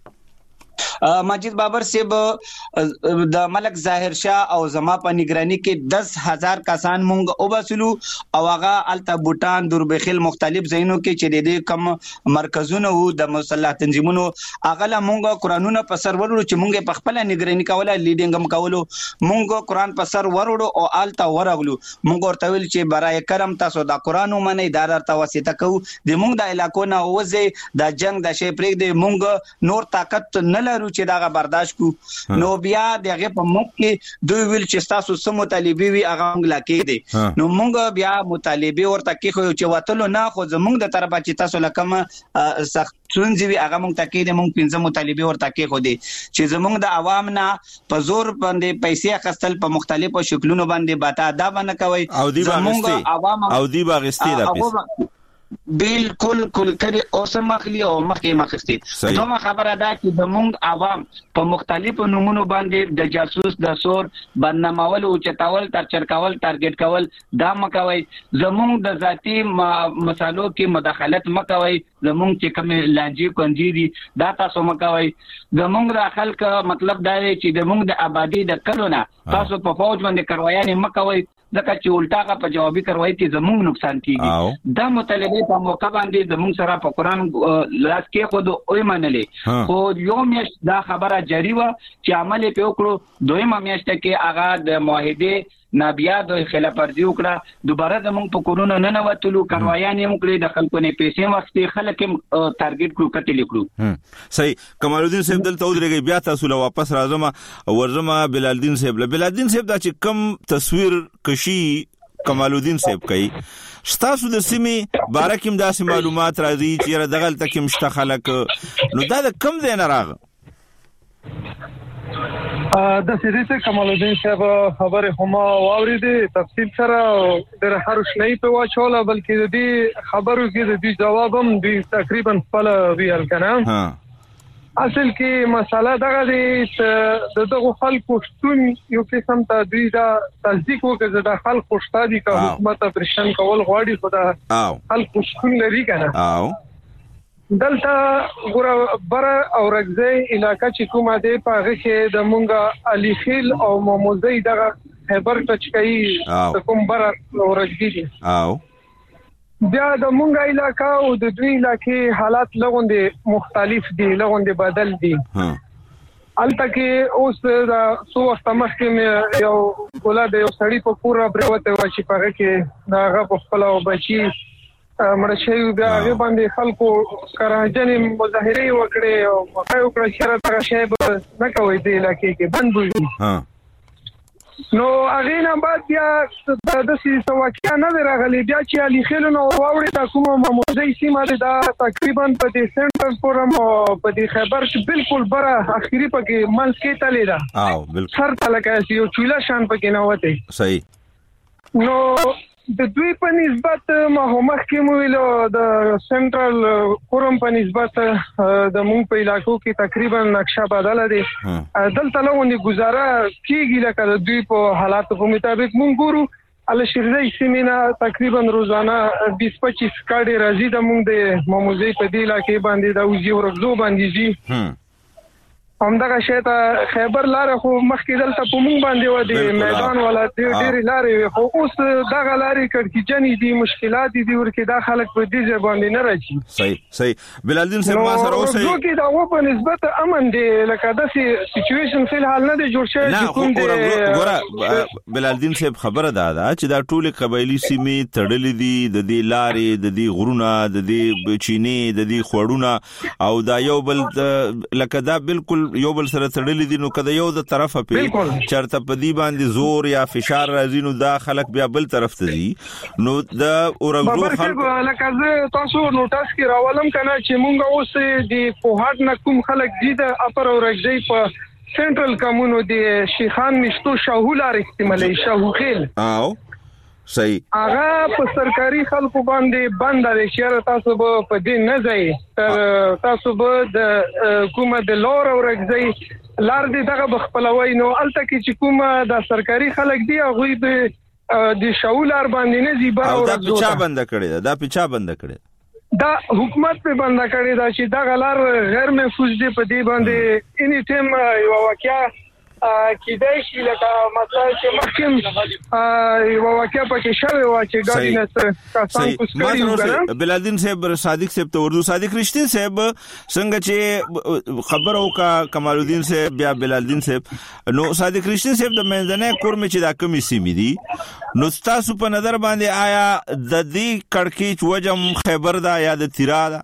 ماجد بابر صاحب د ملک ظاهر شاه او زما په نگرانی کې 10,000 کسان مونږ وباسلو او هغه الته بوتان دوربخیل مختلف ځایونو کې چې د دې کم مرکزونه وو د مسلح تنظیمونو هغه له مونږ قرانونه په سر ورو چې مونږ په خپل نگرانی کوله لیډینګ هم کولو مونږ قران په سر ورو او الته ورغلو مونږ ورته ویل چې برای کرم تاسو د قران ومنئ دا درته وسیته کو د مونږ د علاقو نه وځي د جنگ د شی پرېګ د مونږ نور طاقت نه لرو چې دا برداشت کو نو بیا دغه په مخ کې دوی ویل چې تاسو سم مطالبه وی هغه موږ لکې دي نو موږ بیا مطالبه ورته کې خو چې وتلو نه خو زموږ د طرفه چې تاسو لکه سخت څنځي وی هغه موږ تکې دي موږ 15 مطالبه ورته کې خو دي چې زموږ د عوام نه په زور باندې پیسې اخستل په مختلفو شکلونو باندې باتا دا باندې کوي زموږ عوام او دی باغستی دا پیسې بالکل کل کړي اوسم مخلي او مخکې مخستي نو خبره ده چې د مونږ عوام په مختلفو نمونو باندې د جاسوس د سور بدنامول او چتاول تر چرکاول ټارګټ کول دا مکوي زمونږ د ذاتی مسالو کې مداخلت مکوي زمونږ چې کوم لانجی کنجی دي دا تاسو مکوي زمونږ د خلک مطلب دا دی چې زمونږ د آبادی د کلونه تاسو په فوج باندې کاروایي مکوي ځکه چې الټاغه په جوابي کاروایی کې زموږ نقصان کیږي دا مطالبه په موقع باندې زموږ سره په قران لاس کې خود او منلې خو یو میاشت دا خبره جاری و چې عمل په وکړو دویمه میاشت کې هغه د معاهده نابیا د خلاف ورزي وکړه دوباره زموږ په کورونو نه نوتلو کاروایان یې موږ د خلکو نه پیسې واخستې خلک ټارګټ کړو کټل کړو صحیح کمالودین صاحب دلته ودرېږي بیا تاسو له واپس راځم ورزم بلالدین صاحب دا چې کم تصویر کشي کمالودین صاحب کوي ستاسو د سیمې بارکیم داسې معلومات راځي چې دغه تکم شته خلک نو دا کم دی نه راغ د سیدې کمالودین صاحب خبره هم واوریدې تفصیل سره د هر شنه په واچول بلکې د دې خبرو کې د دې جواب هم د تقریبا خپل ویل کنه اصل کې مساله دغه د دغه خلکو شتون یو قسم ته دوی دا تصدیق وکړي د خلکو شتادي کا حکومت پرشن کول غواړي خدا خلکو شتون لري کنه دلته ګوره بر او رګزي علاقہ چې کومه ده په هغه کې د مونږه علي خیل او موموزي دغه خبر ټچ کوي کوم بر او رګزي دي بیا د مونږه علاقہ او د دوی علاقې حالات لغوندې مختلف دي لغوندې بدل دي البته کې اوس د سو وخت مخکې یو ولادت یو سړی په پورا بروته و چې په هغه کې داغه په خپل او بچي مرشي بیا هغه باندې خلکو کراجنې مظاهره وکړي او مخایو کړ شرط غشې نه کوي د علاقې کې بند وي نو هغه نه بعد بیا د سې واقعیا نه راغلي بیا چې علي خیل نو واوړي د کومه موزي سیمه دا تقریبا په دې سنټر فورم په دې خبر چې بالکل بره اخیری پکې مل کې تللی دا بالکل سر تلکه یو چولا شان پکې نه وته صحیح نو د دوی په نسبت ما هم کې ویلو د سنټرل فورم په نسبت د مونږ په علاقو کې تقریبا نقشه بدله دي دلته لغونې گزاره کیږي لکه د دوی په حالاتو په مطابق مونږ ګورو ال شریزي سیمینا تقریبا روزانه 20-25 کاډي راځي د مونږ د موموزي په دی علاقې باندې د اوزي ورغزو باندې همدغه شی ته خیبر لار خو مخکې دلته په مونږ باندې و دي میدان ولا ډېری لارې خو اوس دغه لارې کړکېچنې دي مشکلات دي ورکه دا خلک په دې باندې نه راځي صحیح بلال الدین صاحب ما سره اوسه نو کې دا و په نسبت امن دي لکه داسې سچويشن فل حال نه دی جوړ شوی چې کوم دي ګوره بلال الدین صاحب خبره ده چې دا ټول قبایلی سیمې تړلې دي د دې لارې د دې غرونه د دې چینې د دې خوړونه او دا یو بل لکه دا بالکل یو بل سره تړلې دي نو کله یو د طرفه په چرته په دی باندې زور یا فشار راځي نو دا خلک بیا بل طرف ته دي نو دا اورګرو خلک لکه زه تاسو نوټس کې راولم کنه چې مونږ اوس د فوهاد نه کوم خلک دي د اپر اورګزی په سنټرل کمونو دي شیخان مشتو شاهولار احتمالي شاهوخیل او صحیح هغه په سرکاري خلکو باندې بند لري چې تاسو به په دې نه ځای تاسو به د کومه د لور اورګزی لار دي دغه بخپلوي نو الته کې چې کومه د سرکاري خلک دي هغه د شاولار باندې نه زیبا او دا پچا بند کړي دا حکومت په بند کړي دا چې دا غلار غیر محفوظ دي په دې باندې اني ټیم یو واقعیا کیدای شي لکه مثلا چې مخکې یو واقعیا پکې شوی و چې ګاډي نه کسان کوسکړي بلال الدین صاحب صادق صاحب ته اردو صادق رښتین صاحب څنګه چې خبر او کا کمال الدین صاحب بیا بلال الدین صاحب نو صادق رښتین صاحب د منځنۍ کورم چې دا کمی سیمې دي نو تاسو په نظر باندې آیا د دې کړکېچ وجم خیبر دا یا د تیرا دا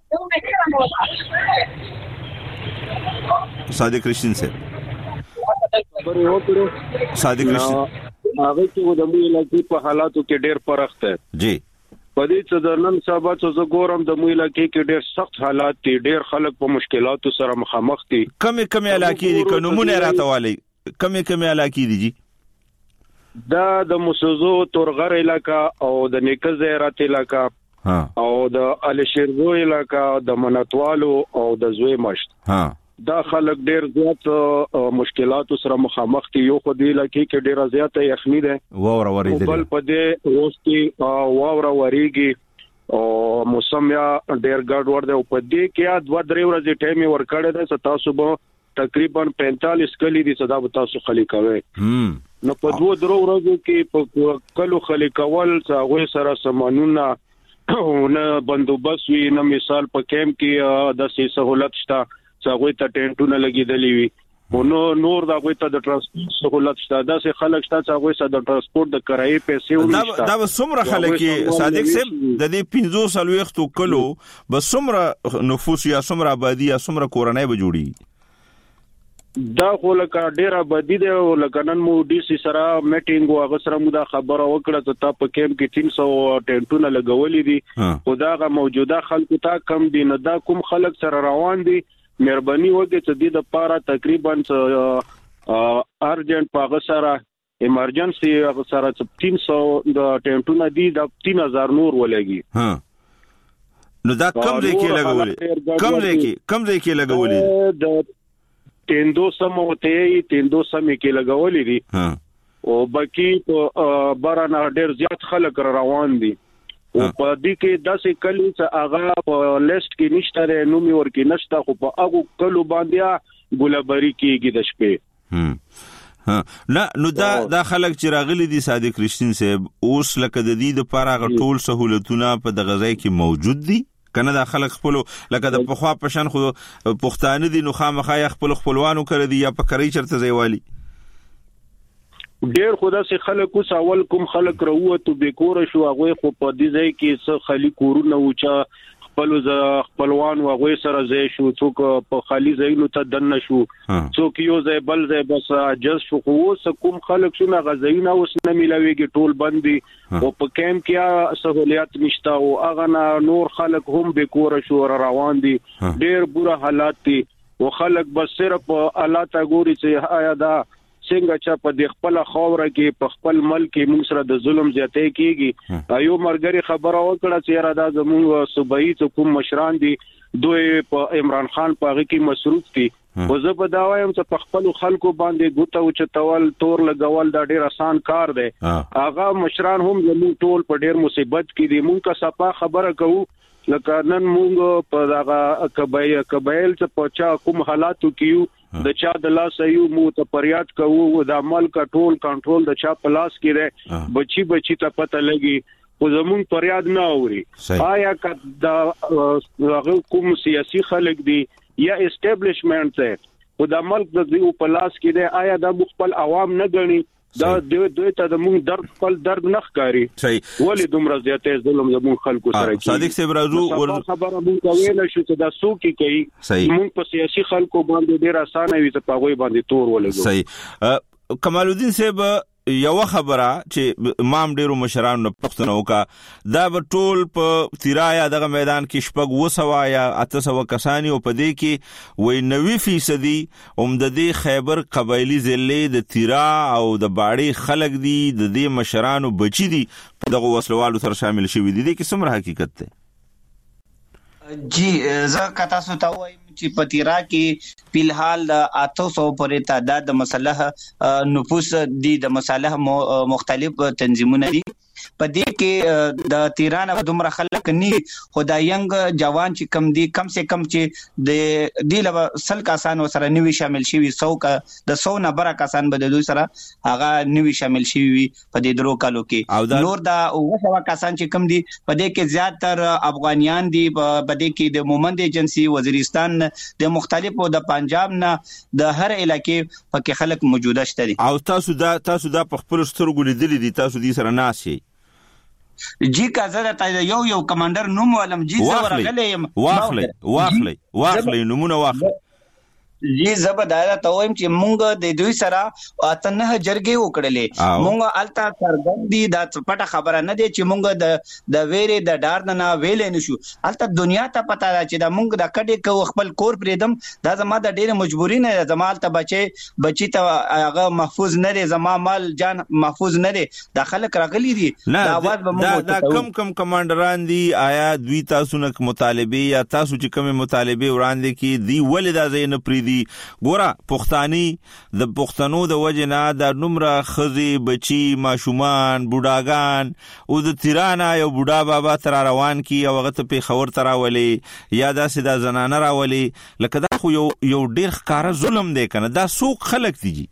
صادق رښتین صاحب خبرې وکړو صادق رښتین هغه چې د موږ علاقې په حالاتو کې ډېر فرق دی جی په دې چې د نن سبا څه ګورم د موږ علاقې کې ډېر سخت حالات دي ډېر خلک په مشکلاتو سره مخامخ دي کمی علاقې دي قانونونه راتوالي کمی علاقې دي جی دا د مسوزو تورغر علاقہ او د نیکز زیارت علاقہ او د الشیرزو علاقہ د منتوالو او د زوی مشت دا خلک ډیر زیات مشکلات سره مخامخ دي یو خو دی لکه کې ډیر زیات یخنی ده واوره وریږي بل په دې وستي واوره وریږي او موسم یا ډیر ګډ ور ده او په دې کې 2-3 ورځې ټایم ورکړی ده تاسو به تقریبا 45 کلی دي صدا به تاسو خلی کوي نو په 2-3 ورځو کې په کلو خلی کول څنګه سره سمانونه نه بندوبست وی نه مثال په کیمپ کې د سہولت شته څنګه ته ټینټونه لګیدلې وي نو نور دا کوي ته د ترانسپورت سہولت شته دا سه خلک شته څنګه سه د ترانسپورت د کرایې پیسې ونشته دا څومره خلک صادق صاحب د دې 15 وختو کلو بس څومره نفوس یا څومره آبادی یا څومره کورنۍ به جوړي دا خو لکه ډیر آبادی دی او لکه نن مو ډي سي سره میټینګ او هغه سره مو دا خبره وکړه چې تا په کیمپ کې 300 ټینټونه لګولې دي خو دا موجوده خلکو ته کم دي نه دا کوم خلک سره روان دي مهرباني وکړئ چې د لپاره تقریبا ارجنټ پاغه سره ایمرجنسي هغه سره 300 د ټینټونه دي د 3000 نور ولګي نو دا کم ځای کې لګولې د تیندو سموته تیندو سمې کې لګولې دي او باقي په بارانه ډېر زیات خلک روان دي او په دې کې 10 کلی چې هغه په لیست کې نشته نو می ورکی نشته خو په هغه کلو باندې ګلابري کېږي د شپې نه نو دا خلک چې راغلي دي صادق رښتین صاحب اوس لکه د دې لپاره ټول سہولتونه په د غزای کې موجود دي کنه دا خلک خپل لکه د پخوا پشان خو پښتانه دي نو خامخا خپلوانو کړی دي یا په کری چرته ځایوالي ډیر خدا سي خلکو سوال کوم خلک راوته به کور شو هغه خو په دې ځای کې څه خالي کورونه وچا خپلوان هغه سره ځای شو څوک په خالي ځایونو ته دن شو څوک یو ځای بل ځای بس جز شو خو کوم خلک شنو غزاینه اوس نه ملويږي ټول بندي او په کیمپ کې سہولیات نشته او هغه نور خلک هم به کور شو روان دي ډیر بوره حالات دي او خلک بس صرف الله تا ګوري چې آیا دا څنګه چې په د خپل خوره کې په خپل ملک کې موږ سره د ظلم زیاتې کیږي ایو مرګري خبره وکړه چې را دا زموږ صوبایي حکومت مشران دي دوی په عمران خان په هغه کې مصروف دي او زه په دا وایم چې په خپل خلکو باندې ګوتو چتول تور لګول دا ډیر آسان کار دی هغه مشران هم زموږ ټول په ډیر مصیبت کې دي مونږه صفه خبره کوو لکه نن مونږ په دغه قبایل چې په چا کوم حالاتو کې د چا د لاس یو مو ته پریاد کوو د عمل کنټرول د چا په لاس کې ده بچي ته پته لګي خو زمون پریاد نه اوري آیا د کوم سیاسي خلک دي یا اسټابلیشمنت ده او د ملک د دیو په لاس کې ده آیا د خپل عوام نه غني دا دوی ته د مونږ درد خپل درد نه ښکاری ولې دومره زیاته ظلم د مونږ خلکو سره کوي صادق صاحب راځو خبره مونږ ویل شو چې دا سوکي کوي مونږ په سیاسي خلکو باندې ډیر اسانه وي ته په غوي باندې تور ولګو صحیح کمال الدین صاحب یو خبره چې امام ډیرو مشرانو پښتنو کا دا به ټول په تیرایا دغه میدان کې شپږ 200 یا 800 کسانی او په دې کې وې 90% د دې خیبر قبایلی ضلع د تیرا او د باړي خلک دي د دې مشرانو بچی دي دغه وسلوالو سره شامل شوی دي کې څومره حقیقت ده جی زه کتا سو تا وایم چې پتیرا کې فلحال 800 پورې تعداد د مسلح نفوس دي د مسلح مختلف تنظیمونه دي په دې کې د تیران دومره خلک ني خداینګ جوان چې کم دي کم سے کم چې د دې له سل کسان سره نوي شامل شي 100 کا د 100 نه بره کسان به د دوی سره هغه نوي شامل شي په دې درو کالو کې نور دا وسو کسان چې کم دي په دې کې زیاتره افغانیان دي په دې کې د مومند ایجنسی وزیرستان د مختلفو د پنجاب نه د هر علاقې پکې خلک موجوده شته دي او تاسو دا په خپل سترګو لیدلې دي تاسو دې سره ناسي جی کا زړه ته یو کمانډر نوم ولم جی زه ورغلې واخلې نمونه واخلې جی زبردار ته وایم چې مونږ د دوی سره اتنه جرګې وکړلې مونږ التا سرګندې د پټه خبره نه دی چې مونږ د ویرې د ډار نه ویلې نشو التا دنیا ته پتا ده چې د مونږ د کډې کو خپل کور پریدم دا زما د ډېر مجبوری نه زما التا بچي ته هغه محفوظ نه دی زما مال جان محفوظ نه دی د خلک راغلي دي دا आवाज به مونږ دا کم کمانډران دي آیا دوی تاسو نه مطالبه یا تاسو چې کوم مطالبه وړاندې کی دی ولې دا زین پری ګوره پښتاني د پښتنو د وجنه د نمره خزي بچي ماشومان بوډاګان او د تیرانا یو بوډا بابا تر روان کی او غته په خبر تراولي یا داسې د زنانه راولي لکه دا خو یو ډیر ښکارا ظلم دی کنه دا سوق خلک دي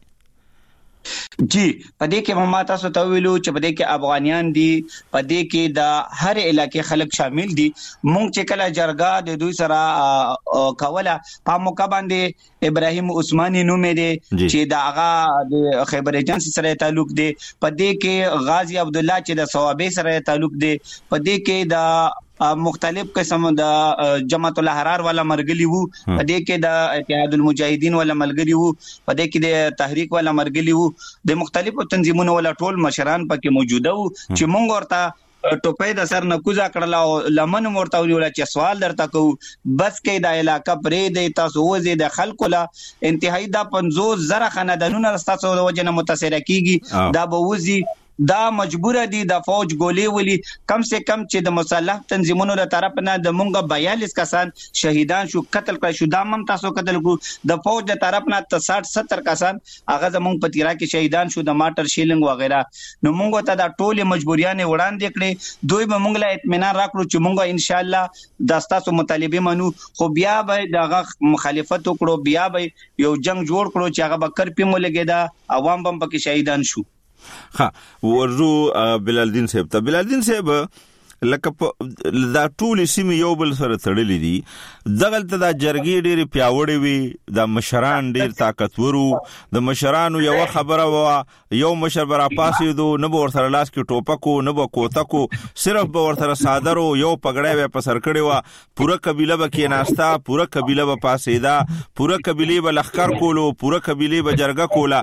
جی پدې کې ما تاسو ته ویلو چې پدې کې افغانیان دي پدې کې د هر علاقې خلک شامل دي مونږ چې کله جرګه د دوی سره کوله په موقع باندې ابراهیم عثماني نوم دی چې دا هغه د خیبر ایجنسی سره تعلق دی پدې کې غازی عبد الله چې د ثوابې سره تعلق دی پدې کې د مختلف قسم د جماعت الاحرار والا مرګلی وو پدې کې د اتحاد المجاهدین والا مرګلی وو پدې کې د تحریک والا مرګلی وو د مختلفو تنظیمونو والا ټول مشران پکې موجوده وو چې مونږ ورته ټوپې د سر نه کوزا کړلا او لمن ورته ویل چې سوال درته کو بس کې د علاقې پرې د تاسو وځي د خلکو لا انتهایی د 50,000 خاندانونو رستاسو د وجنه متاثر کیږي دا به وځي دا مجبور دي د فوج ګولې ولي کم سے کم چې د مسلح تنظیمونو له طرف نه د مونږه 42 کسان شهیدان شو قتل کړ شو دا هم تاسو قتل کو د فوج د طرف نه 60-70 کسان هغه زمونږ په تیرا کې شهیدان شو د ماټر شیلنګ وغیرہ نو مونږ ته دا ټول مجبوریان وړاندې کړې دوی به مونږ له اطمینان راکړو چې مونږ ان شاء الله د تاسو مطالبه منو خو بیا به دغه مخالفت وکړو بیا به یو جنگ جوړ کړو چې هغه بکر پیمو لګیدا عوام بم پکې شهیدان شو ها ورزو بلال الدین صاحب لکه دا ټول سیمه یو بل سره تړلې دي دغلته دا جرګې ډېر پیاوړې وي د مشران ډېر طاقتورو د مشرانو یو خبره وا یو مشر برا پاسې دو نه ور سره لاس کې ټوپکو نه به کوتکو صرف به ور سره صادرو یو پګړې به پسر کړي وا پوره قبيله به کې ناشتا پوره قبيله به پاسېدا پوره قبيله به لخر کولو پوره قبيله به جرګه کولا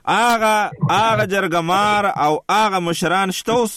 اغه جرګمار او اغه مشران شتوس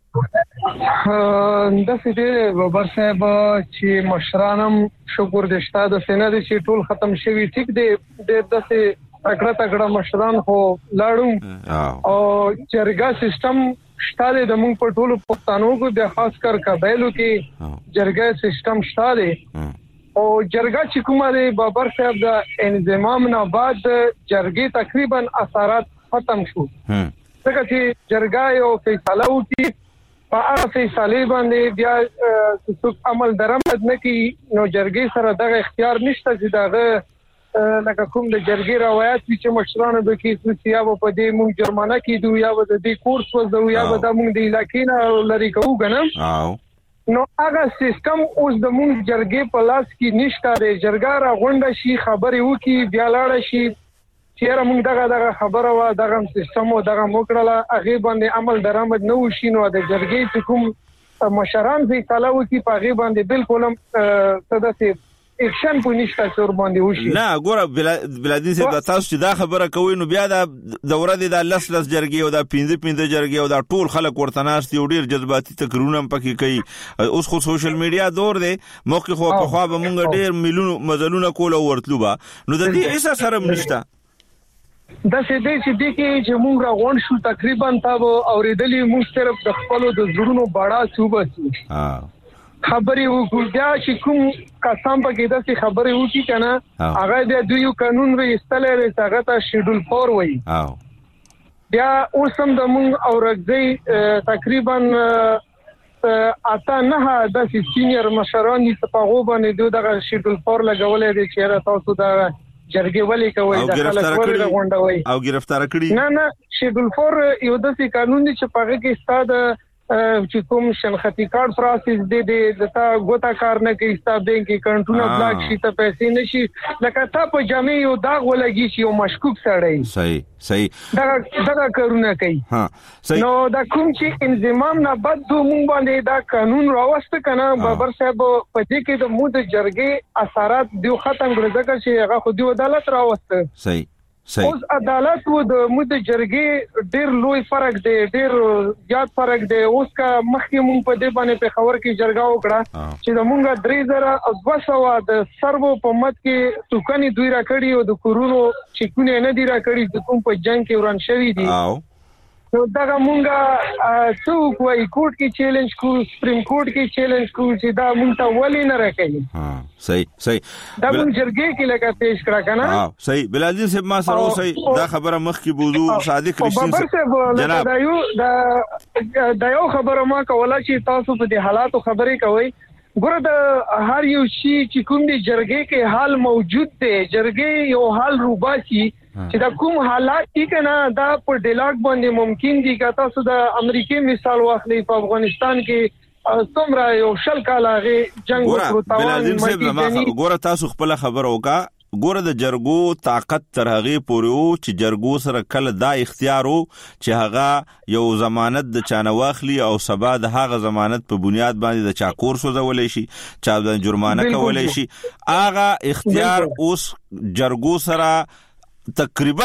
د فدې بابر صاحب چې مشرانم شکر دې شته د سینې د چې ټول ختم شوی ټیک دی د داسې اکړه مشران خو لاړو او جرګه سیستم شته د موږ په ټولو پښتنو کو د خاص کر قبایلو کې جرګه سیستم شته دی او جرګه چې کومه دی بابر صاحب د انضمام نه بعد جرګې تقریبا اثرات ختم شو څنګه چې جرګه یو فیصله وکړي په هغه فیصله باندې بیا څوک عمل درآمد نه کوي نو جرګې سره دغه اختیار نشته چې دغه لکه کوم د جرګې روایت چې مشرانو به کې یا په دې مونږ جرمانه کیدو یا به د کورس وزو یا به د مونږ د علاقې نه لري کوو کنه نو هغه سیستم اوس د مونږ جرګې په لاس کې نشته د جرګا را غونډه شي خبرې وکي بیا لاړ شي چیرې مونږ دغه خبره وا دغه سیستم او دغه موکړه هغه باندې عمل درآمد نه وشي نو د جرګې کوم مشران زی تلاو کی په هغه باندې بالکل صداسي اکشن په نشته څور باندې وشي نه ګوره بلادین سي د تاسو چې دا خبره کوي نو بیا د دوره د لس جرګي او د 15 جرګي او د ټول خلک ورته ناشتي او ډیر جذباتي تقریرونه پکې کوي اوس خو سوشل میډیا دور دی موقع خو په خوا به مونږ ډیر مليونو مزلونه کول او ورتلو با نو د دې ایسه سره نشته دا څه دې چې مونږ راغون شو تقریبا تاسو اوریدلې مونږ صرف د خپل د زړونو باړه صوبه خبرې وکړو بیا چې کوم قسم پکې د څه خبرې وکړي کنه هغه د دوی قانون ویستلې هغه ته شیډول 4 وایي بیا اوسم د مونږ اورګي تقریبا اته نه د سینیئر مشران چې په غو باندې دغه شیډول 4 لګولې دي چې تاسو د جرګې ولې کوي د خلک ورته غونډوي او گرفتار کړي نه شیډول 4 یو د قانون چې په هغه کې ستاد چې کوم شنختي کارت پروسس د تا ګوتا کار نه کوي ستاسو بانک اکاونټونه بلاک شي ته پیسې نشي لکه تا په جامع یو داغ ولګي چې یو مشکوک سړی صحیح دا کارونه کوي صحیح نو دا کوم چې انضمام نه بد مونږ باندې دا قانون راوست کنه بابر صاحب په دې کې د مود جرګې اثرات دی ختم کړل ځکه چې هغه خو دی عدالت راوست صحیح اوس عدالت و د مود جرګې ډېر لوی فرق دی ډېر زیات فرق دی اوس کا مخکې مونږ په دې باندې په خبر کې جرګه وکړه چې د مونږه 3200 د سربو په مت کې توکني دوی راکړي او د کورونو چې کونه نه دی راکړي د کوم په جنگ کې وران شوی دي نو دا مونږه څوک وای کورټ کې چیلنج کو سپریم کورټ کې چیلنج کو چې دا مونږ ته ولې نه راکړي صحیح دا مونږ جرګې کې لکه پیش کړه کنه صحیح بلادین صاحب ما سره اوسې دا خبره مخ کې بوزو صادق رښتین جناب دا یو خبره ما کوله چې تاسو په دې حالاتو خبرې کوي ګوره د هر یو شی چې کوم دی جرګې کې حال موجود دی جرګې یو حال روباسي چې دا کوم حالات چې کنه دا په ډیلاګ باندې ممکن دي که تاسو د امریکای مثال واخلئ په افغانستان کې څومره یو شل کاله جنگ وکړو تاوان ګوره تاسو خپل خبر وکا ګوره د جرګو طاقت تر هغه پورې چې جرګو سره کله دا اختیار وو چې هغه یو ضمانت د چانه واخلي او سبا د هغه ضمانت په بنیاد باندې د چا کور سوځولې شي چا د جرمانه کولې شي هغه اختیار اوس جرګو سره تقریبا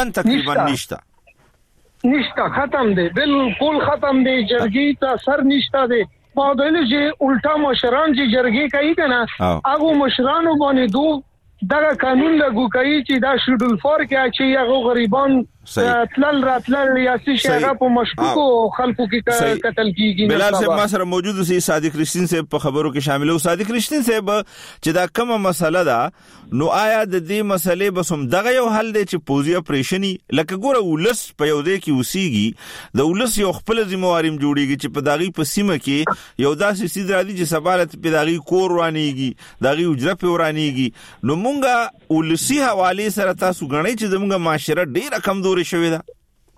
نشته ختم دی بالکل ختم دی جرګې ته سر نشته دی په دې چې الټا مشران چې جرګې کوي کنه هغه مشرانو باندې دوه دا قانون لاګو کوي چې دا شیډول 4 کې چې هغه غریبان تلل راتلل یا چې هغه په مشکوکو خلکو کې قتل کیږي بلال صاحب ما سره موجود سي صادق رښتین صاحب په خبرو کې شامل او صادق رښتین صاحب چې دا کومه مسله ده نو آیا د دې مسلې بس هم دغه یو حل دی چې پوزي اپریشني لکه ګوره ولس په یو ځای کې وسیږي د ولس یو خپل ذمہواریم جوړیږي چې په داغي په سیمه کې یو داسې سید راځي چې سبالت په داغي کور ورانیږي داغي اجره په ورانیږي نو مونږه ولسی حواله سره تاسو غنئ چې زموږه معاشره ډیره کمزوري شوې ده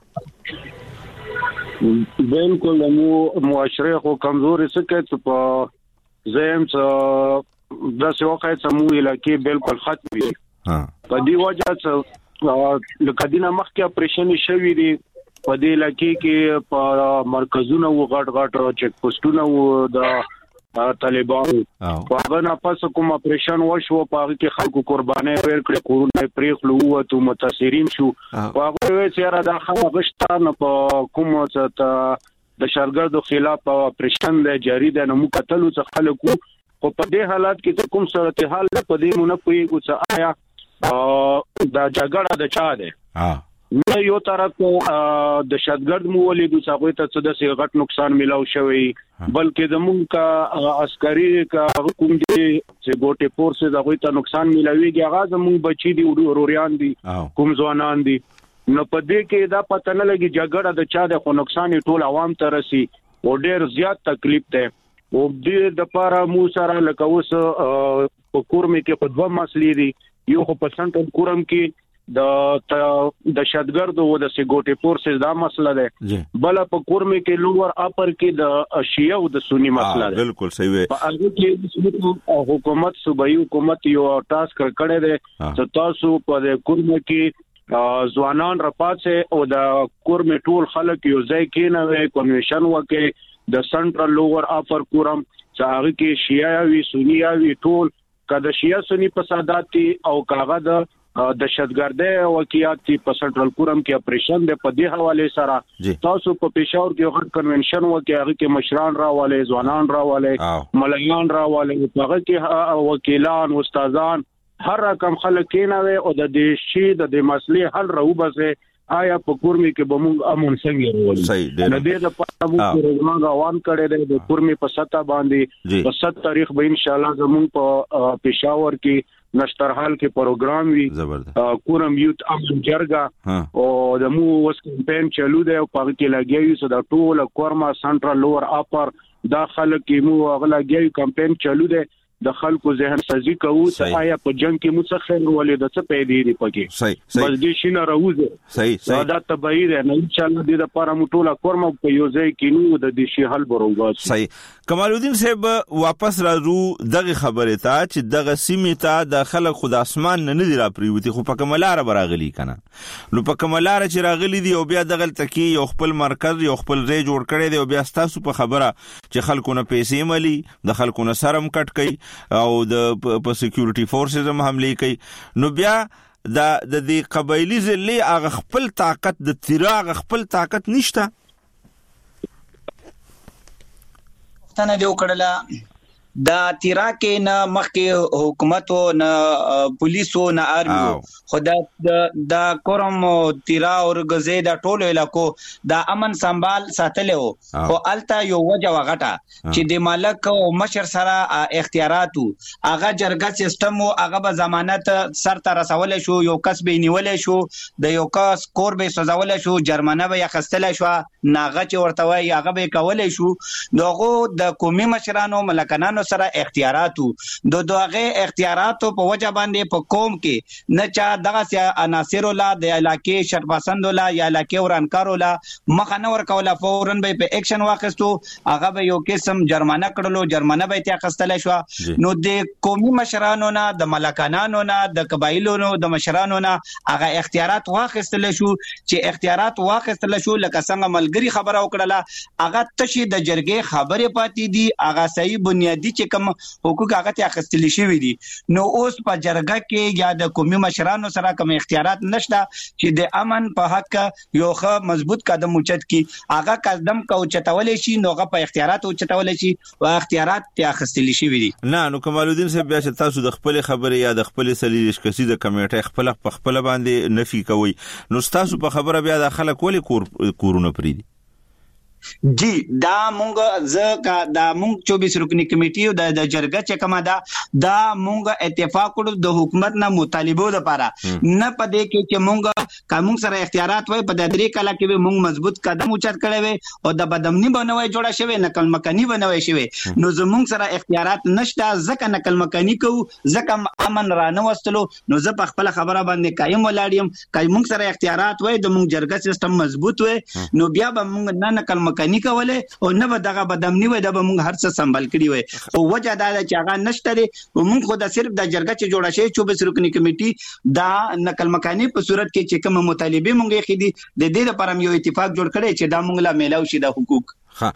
بالکل مو معاشره خو کمزوري څه په زم څه د سوقای څه مو علاقې بالکل ختم دي په دې وجه څه لکدینه مخکې اپریشن شوی دی په دې علاقې کې په مرکزونو غټ چک پوسټونو د طالبان هغه نه پس کوم اپریشن وشو په هغه کې خلکو قرباني ورکړي کورونه پریخلو او تو متاثرین شو هغه چې را د خلکو په کوم څه د شرګردو خلاف اپریشن جاری ده نو قتلو څخه خلکو خو په دې حالات کې کوم صورتحال په دې مونږ پوهیږو چې آیا د جګړه د چا ده نه یو طرف د شتګرد مو ولیدو چې هغه ته څه د غټ نقصان ملاو شوی بلکې د مونږ کا عسکري کا حکومت دي چې ګوټه فورسز هغه ته نقصان ملاويږي هغه زموږ بچي دي وروریان دي کوم ځوانان دي نو په دې کې دا پته نه لګي جګړه د چا د خو نقصان ټول عوام ته رسي او ډېر زیات تکلیف ده او دې د پاره مو سره لکه اوس په کورمه کې په دوه مسلې دي یو خو په سنټرل کورم کې د شتګرد او د سیګوټي فورسز دا مسله ده بل په کورمه کې لوور اپر کې د شیعه او د سنی مسله ده بالکل صحیح وي په هغه کې حکومت صوبایي حکومت یو ټاسک کړی دی چې تاسو په کورمه کې ځوانان راپاتې او د کورمه ټول خلک یو ځای کې نه کنونشن وکړي د سنټرل لوور اپر کورم چې هغه کې شیعه وي سنی وي ټول کله شیعه سنی فسادات او کاغه د دهشتګردۍ واقعیات په سنټرل کورم کې اپریشن د په دې حواله سره تاسو په پېښور کې غټ کنونشن وکړي هغه کې مشران راواله ځوانان راواله مليان راواله هغه کې وکیلان استادان هر رقم خلک کېناوي او د دیشي د مسلې حل راوبسه آیا په کورمي کې به موږ امون څنګه ورولې نه دې د پاره موږ پروګرام روان کړی دی د کورمي په ستا باندې په 7 تاریخ به ان شاء الله زموږ په پېښور کې نشترحال کې پروګرام وی کورم یوت امن جرګه او د مو وس کمپاین چلو دی او په کې لګیږي چې د ټول کورما سنټرل لوور اپر داخله کې مو غلاګي کمپاین چلو دی د خلکو ذهن سازي کوو چې آیا په جنگ کې مسخر ولې د څه پیدا دی پکې صحیح بس دې شینه راوځي صحیح دا تبعید نه ان شاء الله دې د پاره مټوله کورم په یو ځای کې نو د دې شي حل بروغاس صحیح کمال الدین صاحب واپس راځو دغه خبره ته چې دغه سیمه ته د خلک خود اسمان نه دی را پریوتی خو په کملاره براغلی کنه نو په کملاره چې راغلی دی او بیا دغه تکي یو خپل مرکز یو خپل ری جوړ کړی دی او بیا تاسو په خبره چې خلکو نه پیسې ملي د خلکو نه سرم کټ کوي او د په سکیورټي فورسز هم حمله کوي نو بیا د دې قبایلی ځلې هغه خپل طاقت د تیراغ خپل طاقت نشته تنه دی وکړه دا تیرا کې نه مخکې حکومت او نه پولیسو نه آرمي خدا د کورم تیرا او غزې د ټولو علاقو د امن سنبال ساتلو او الته یو وجه وغټه چې د مالک او مشر سره اختیاراتو هغه جرګه سیستم او هغه به ضمانت سر ته رسول شو یو کس به نیول شو د یو کس کور به سوزول شو جرمنه به خستل شو ناغه چې ورته وای هغه به کول شو دغه د قومي مشرانو ملکنانو سره اختیاراتو دغه اختیاراتو په وجه باندې په قوم کې نه چا دغه عناصر ولا د علاقې شرپسند ولا یا علاقې ورانکار ولا مخ نه ور کوله فورن به په اکشن واخستو هغه به یو قسم جرمانه کړلو جرمانه به ته خستل شو نو د قومي مشرانو نه د ملکنانو نه د قبایلونو د مشرانو نه هغه اختیارات واخستل شو چې اختیارات واخستل شو لکه څنګه ملګری خبره وکړه هغه تشي د جرګې خبره پاتې دي هغه صحیح بنیادی چې کوم حقوق هغه ته اخستل شوی دي نو اوس په جرګه کې یا د قومي مشرانو سره کوم اختیارات نشته چې د امن په حق یو ښه مضبوط قدم اوچت کی هغه قدم کو چتول شي نوغه په اختیارات او چتول شي او اختیارات ته اخستل شوی دي نه نو کمال الدین صاحب بیا چې تاسو د خپل خبره یا د خپل سلیش کسي د کمیټه خپل باندې نفي کوي نو تاسو په خبره بیا د خلک ولې کورونه پریدي جی دا مونږ زکه دا مونږ 24 رکنی کمیټي د جرګه چې کومه دا مونږ اتفاق کړو د حکومت نه مطالبه لپاره نه پدې کې چې مونږ سره اختیارات وای په درې کله کې مونږ مضبوط قدم اوچت کړی وي او د بدمنی بنوي جوړه شوی نقل مکانی بنوي شوی نو زمونږ سره اختیارات نشته ځکه نقل مکانی کو ځکه امن رانه وستلو نو زه په خپل خبره باندې قائم ولاړم کای مونږ سره اختیارات وای د مونږ جرګه سیستم مضبوط وای نو بیا به مونږ نه نقل مکانی کوله او نه به دغه بدمنی وای د مونږ هر څه سنبال کړی وای او وجه دا چې هغه نشته دی مونږ خو د صرف د جرګه چې جوړه شي 24 رکنی کمیټي دا نقل مکانی په صورت کې چې کوم مطالبه مونږ یې خېدي د دې لپاره یو اتفاق جوړ کړی چې دا مونږ لا میلاو شي د حقوق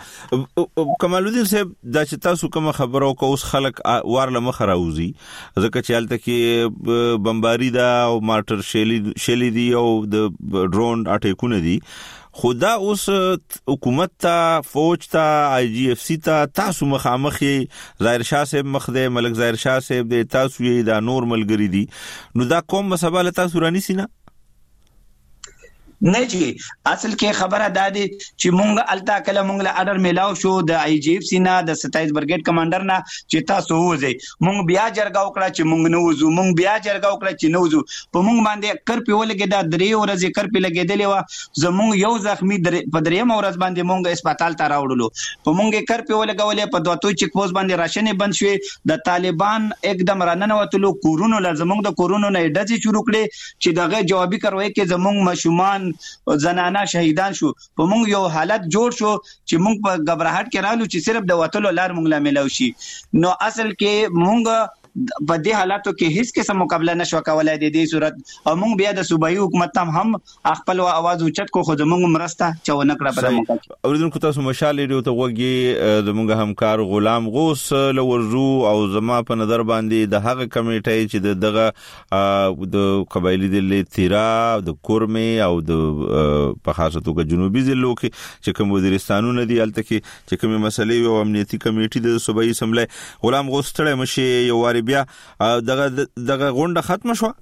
کمال الدین صاحب دا چې تاسو کوم خبرو کو اوس خلک وارله مخ راوځي ځکه چې حالت کې بمباری دا او مارټر شلی دی او د ډرون اټیکونه دي خدا اوس حکومت ته فوج ته آی جی اف سی ته تاسو مخامخ ظاهر شاه صاحب مخ د ملک ظاهر شاه صاحب د تاسو یې دا نور ملګری دي نو دا کوم مسابقه تاسو رانی سینا نه جی اصل کې خبره دا دی چې مونږ التا کله مونږ له اډر میلاو شو د آی جی اف سینا د 27 برګیډ کمانډر نه چې تاسو وځي مونږ بیا جرګه وکړه چې مونږ نه وځو مونږ بیا جرګه وکړه چې نه وځو په مونږ باندې کرپی ولګی دا 3 ورځې کرپی لګیدلې و زمونږ یو زخمی په دریم ورځ باندې مونږ هسپتال ته راوړلو په مونږ کرپی ولګولې په دوتو چیک پوسټ باندې راشنې بند شوې د طالبان एकदम راننه وتلو کورونو لزمونږ د کورونو نه ډزې شروع کړې چې دغه جوابي کاروي کې زمونږ مشومان زنانه شهیدان شو په مونږ یو حالت جوړ شو چې مونږ په غبرهټ کې رالو چې صرف د وټلو لار مونږ لا ملو شي نو اصل کې مونږ په دې حالاتو کې هیڅ قسم مقابله نشو کولای د دې صورت او مونږ بیا د صوبایي حکومت هم خپل आवाज اوچت کو خو زمونږ مرسته چونه کړه په موقع کې اوریدونکو تاسو مشال ریډیو ته وګي زمونږ همکار غلام غوث لورزو او زما په نظر باندې د هغه کمیټې چې دغه د قبایلی د تیرا د کورمه او د په خاصه توګه جنوبي ضلعو کې چې کوم وزیرستانونه دي الته کې چې کوم مسلې او امنیتي کمیټې د صوبایي سملای غلام غوث تړه مشي یو بیا دغه غونډه ختم شو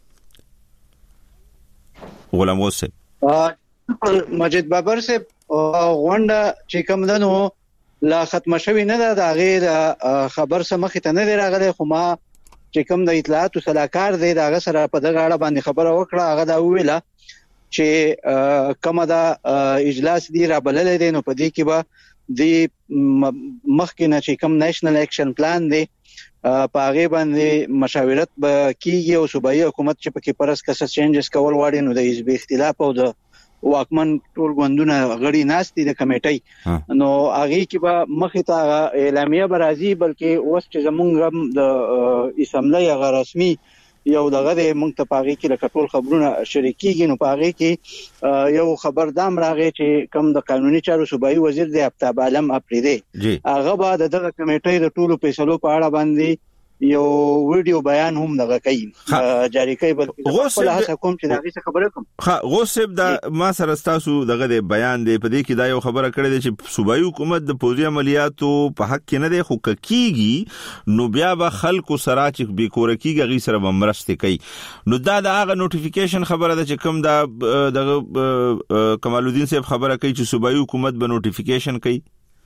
غلام غوث مجید بابر سے غونډه چې کوم دنو لا ختم شوی نه ده د غیر خبر سمخ ته نه راغلی خو ما چې کوم د اطلاعات صلاحکار دی دا سره په دغه اړه باندې خبره وکړه هغه دا ویله چې کومه دا اجلاس دی را بلل دي نو په دې کې به د مخکې نه چې کوم نېشنل اکشن پلان دی په هغه باندې مشاورت به کیږي او صوبایي حکومت چې پکې پرس کس چینجز کول واړي نو د حزب اختلاف او د واکمن ټول غوندونه غړي ناشتي د کمیټې نو هغه کې به مخې ته اعلامیه برازي بلکې اوس چې زمونږ د اسمبلی غیر رسمي یو دغه د مونږ ته پاغي کې لکه ټول خبرونه شریکيږي نو پاغي کې یو خبردام راغی چې کوم د قانوني چارو صوبایي وزیر دی افتاب عالم اپریدي هغه بعد دغه کمیټې د ټولو فیصلو په اړه باندې یو ویډیو بیان هم دغه کوي جاری کوي بل خپل هڅه کوم چې دغه څه خبره کوم غوسب دا ما سره تاسو دغه بیان دی په دې کې دا یو خبره کړې ده چې صوبایي حکومت د پوزي عملیاتو په حق کې نه دی خو کیږي نو بیا به خلکو سره چې به کورکیږي غي سره بمرسته کوي نو دا د هغه نوټیفیکیشن خبره ده چې کوم دا دغه کمال الدین صاحب خبره کوي چې صوبایي حکومت به نوټیفیکیشن کوي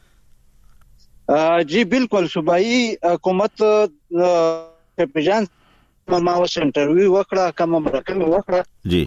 جی بالکل صوبایي حکومت په ځان ما اوس انټرویو وکړه کوم مرکه وکړه جی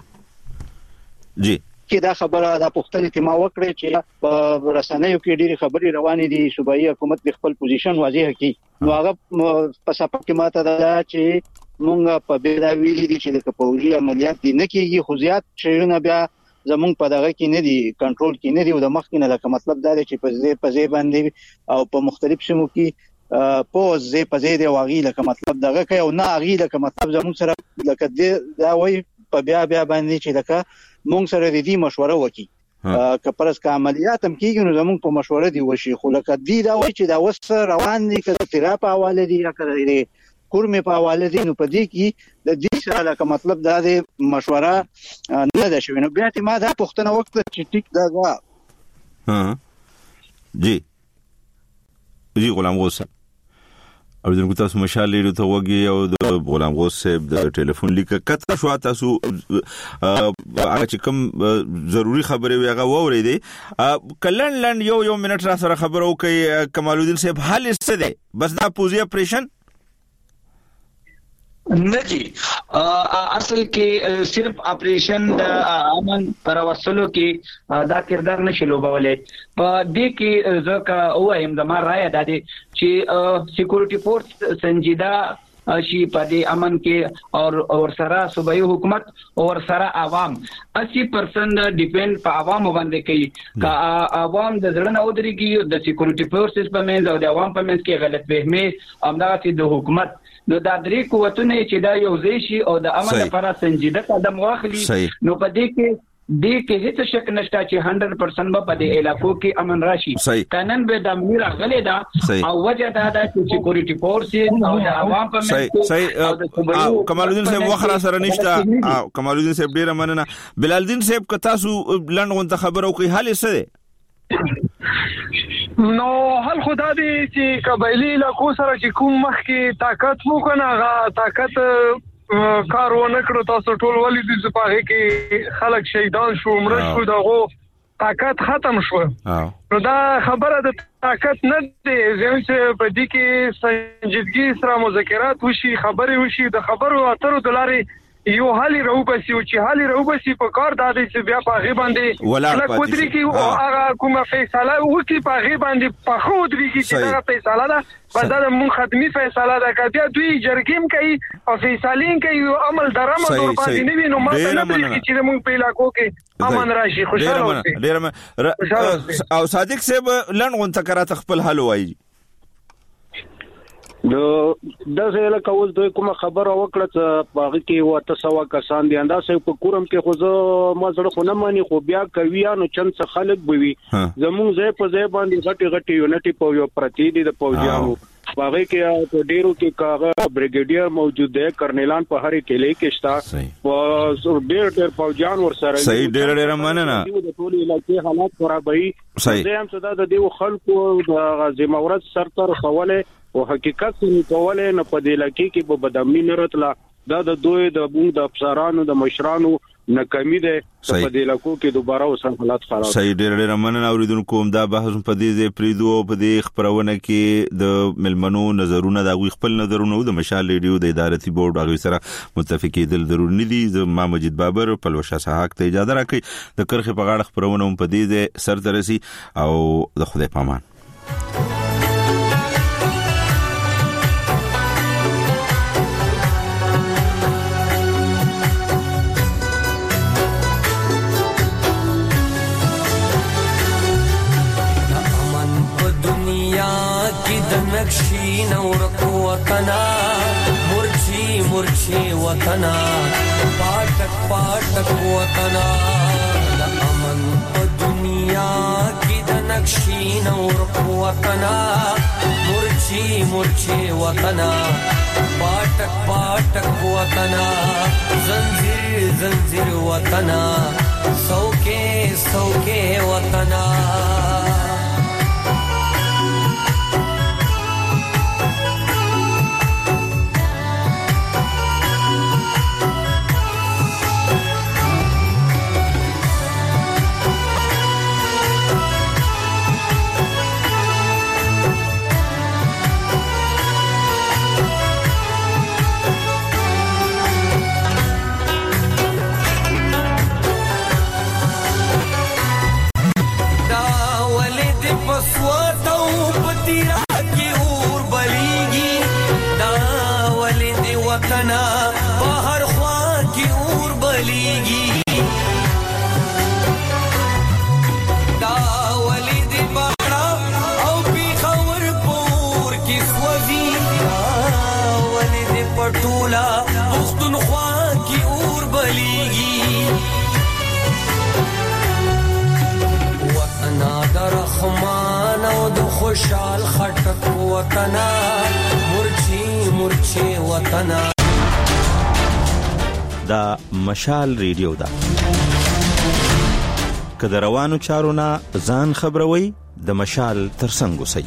کې دا خبره د پښتنې ته ما وکړه چې په رسنیو کې ډېری خبري روانې دي صوبایي حکومت د خپل پوزیشن واضح کړي نو هغه په صفه کې ماته دا چې مونږ په بیره ویلي دي چې د پوزي عملیات دي نه کیږي خو زیات شیونه بیا زمونږ په دغه کې نه دي کنټرول کې نه دي او د مخ کې نه لکه مطلب دا دی چې په ځای باندې او په مختلف سیمو کې پوز ځای په ځای دی واغی لکه مطلب دغه کوي او نه اغي لکه مطلب زمونږ سره لکه دا وای په بیا باندې چې لکه مونږ سره د دې مشوره وکي که پرس کا عملیات هم کیږي نو زمونږ په مشوره دی وشي خو لکه دې دا وای چې دا وس روان دي کله تیرا په حواله دي یا کله کورمه په حواله دي نو په دې کې د دې سره لکه مطلب دا د مشوره نه ده شوی نو بیا ته ما دا پښتنه وخت چې ټیک دا جی غلام غوث او دغه تاسو مشال لري ته وګي او د غلام غوث صاحب د ټلیفون لیک کته شو تاسو هغه چې کوم ضروری خبره وي هغه ووري کلن یو منټ را سره خبرو کوي کمال الدین صاحب حل څه دی بس دا پوزي اپریشن نه جی اصل کې صرف اپریشن د امن پر وسلو کې دا کردار نشي لوبولای په دې کې ځکه وایم د ما رائے ده چې سکیورټي فورس سنجیده شي په دې امن کې اور سره صوبایي حکومت اور سره عوام 80% ډیپند په عوام باندې کوي کا عوام د ځړنه ودرېږي د سکیورټي فورسز په منځ او د عوام په منځ کې غلط فهمي امدارتي د حکومت نو دا درې قوتونه چې دا یو ځای شي او د امن لپاره سنجیده قدم واخلي نو په دې کې هیڅ شک نشته چې 100% په دې علاقو کې امن راشي قانون به د امیر غلې دا او وجه دا ده چې سکیورټي فورسز او د عوام په منځ کمال الدین صاحب وخره سره نشته کمال الدین صاحب ډیر مننه بلال الدین صاحب که تاسو لنډ خبرو کوي حل څه دی نو حل خدا دې چې قبایلی علاقو سره چې کوم مخ کې طاقت مو کنه غا طاقت کار ونه کړو تاسو ټول ولې د زپاغه کې خلک شهیدان شو مړ شو دغه طاقت ختم شو نو دا خبره د طاقت نه دی چې په دې کې سنجیدګي سره مذاکرات وشي خبرې وشي د خبرو اترو د لارې یو حالي روبسي او چې حالي روبسي په کار د دې چې بیا په غي باندې لا قدرت کې او هغه کومه فیصله وکي په غي باندې په خو دري کې چې دا فیصله ده بدل مون خدمي فیصله ده کړه دوی جرګیم کوي او فیصلین کوي او عمل درامه تور باندې نه وینو ماته نه پریږي چې مونږ په علاقو کې امن راشي خوشاله ډیر او صادق صاحب لن غون تکرات خپل حل وایي د زله کول دوی کومه خبره وکړه چې باغ کې وته سوا کسان دي انداسه په کورم کې خو زه ما زړه خو نه مانی خو بیا کوي نو چند څه خلک بوي زموږ ځای په ځای باندې غټي یونټي په یو پرتی دي د پوجانو باغ کې په ډیرو کې کاغه بریګیډیر موجود دی کرنیلان په هر کلی کې شتا او ډیر پوجان ور سره صحیح ډیر مننه د ټول علاقې حالات خرابوي زه هم صدا د دیو خلکو د غزي مورد سرتر خوله او حقیقت څنګه کوله نه په دې لکه کې به بدامنی نه راتله دا د دوی د بون د افسرانو د مشرانو ناکامي ده په دې لکو کې دوباره اوس حالات خراب صحیح ډېر مننه اوریدونکو دا بحث په دې پریدو په دې خبرونه کې د ملمنو نظرونه دا غوي خپل نظرونه د مشال ریډیو د ادارتي بورډ هغه سره متفقې دل ضروري نه دي د ماجد بابر په لوشا صحاق ته اجازه راکړي د کرخه په غاړه خبرونه په دې سر ترسي او د خدای پامان نقشی نورک وطنا مرچی مرچی وطنا پاٹک پاٹک وطنا لأمن پا دنیا کی دا نقشی نورک وطنا مرچی مرچی وطنا پاٹک پاٹک وطنا زنجیر زنجیر وطنا سوکے سوکے وطنا बाहर ख्वाह की उर बलीगी दावली दी बाड़ा औ भी खबर पूर की स्वजी दावली दी पटूला उख्तुन ख्वाह की उर बलीगी वतना दर रखमान औ द खुशाल खटक वतना मुर्ची मुर्ची वतना دا مشال ریډیو دا که روانو چارونه ځان خبروي د مشال ترڅنګ اوسئ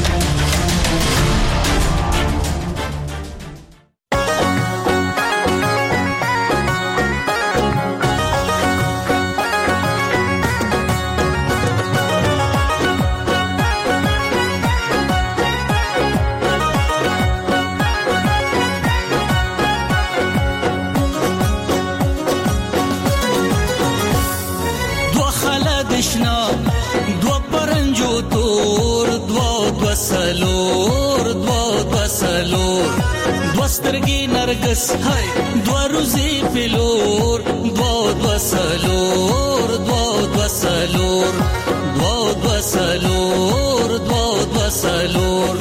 سترګي نرګس هاي دوا روزي فلور دوا وسلور دوا وسلور دوا وسلور دوا وسلور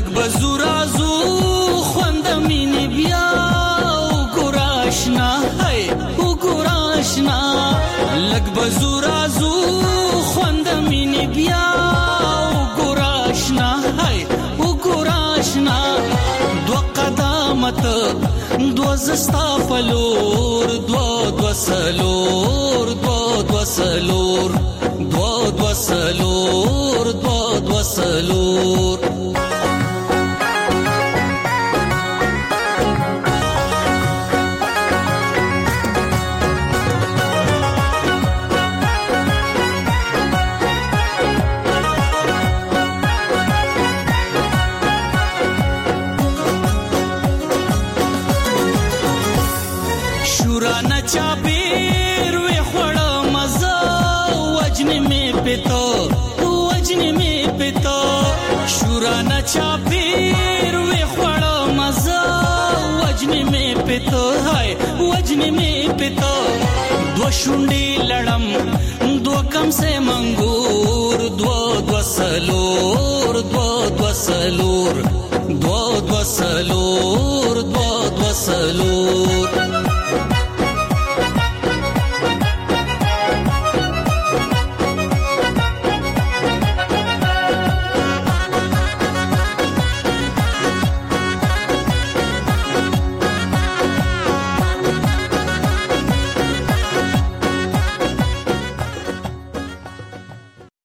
زورازو خوند مینی بیا او ګراشنا زستا پلور دو دو سلور دو دو سلور دو دو سلور دو دو سلور चाबीर वे खड़ा मजा वजन में पितो वजन में पितो शुराना चाबीर वे खड़ा मजा वजन में पितो हाय वजन में पितो दो शुंडी लड़म दो कम से मंगूर दो दो सलोर दो दो सलोर दो दो सलोर दो दो सलोर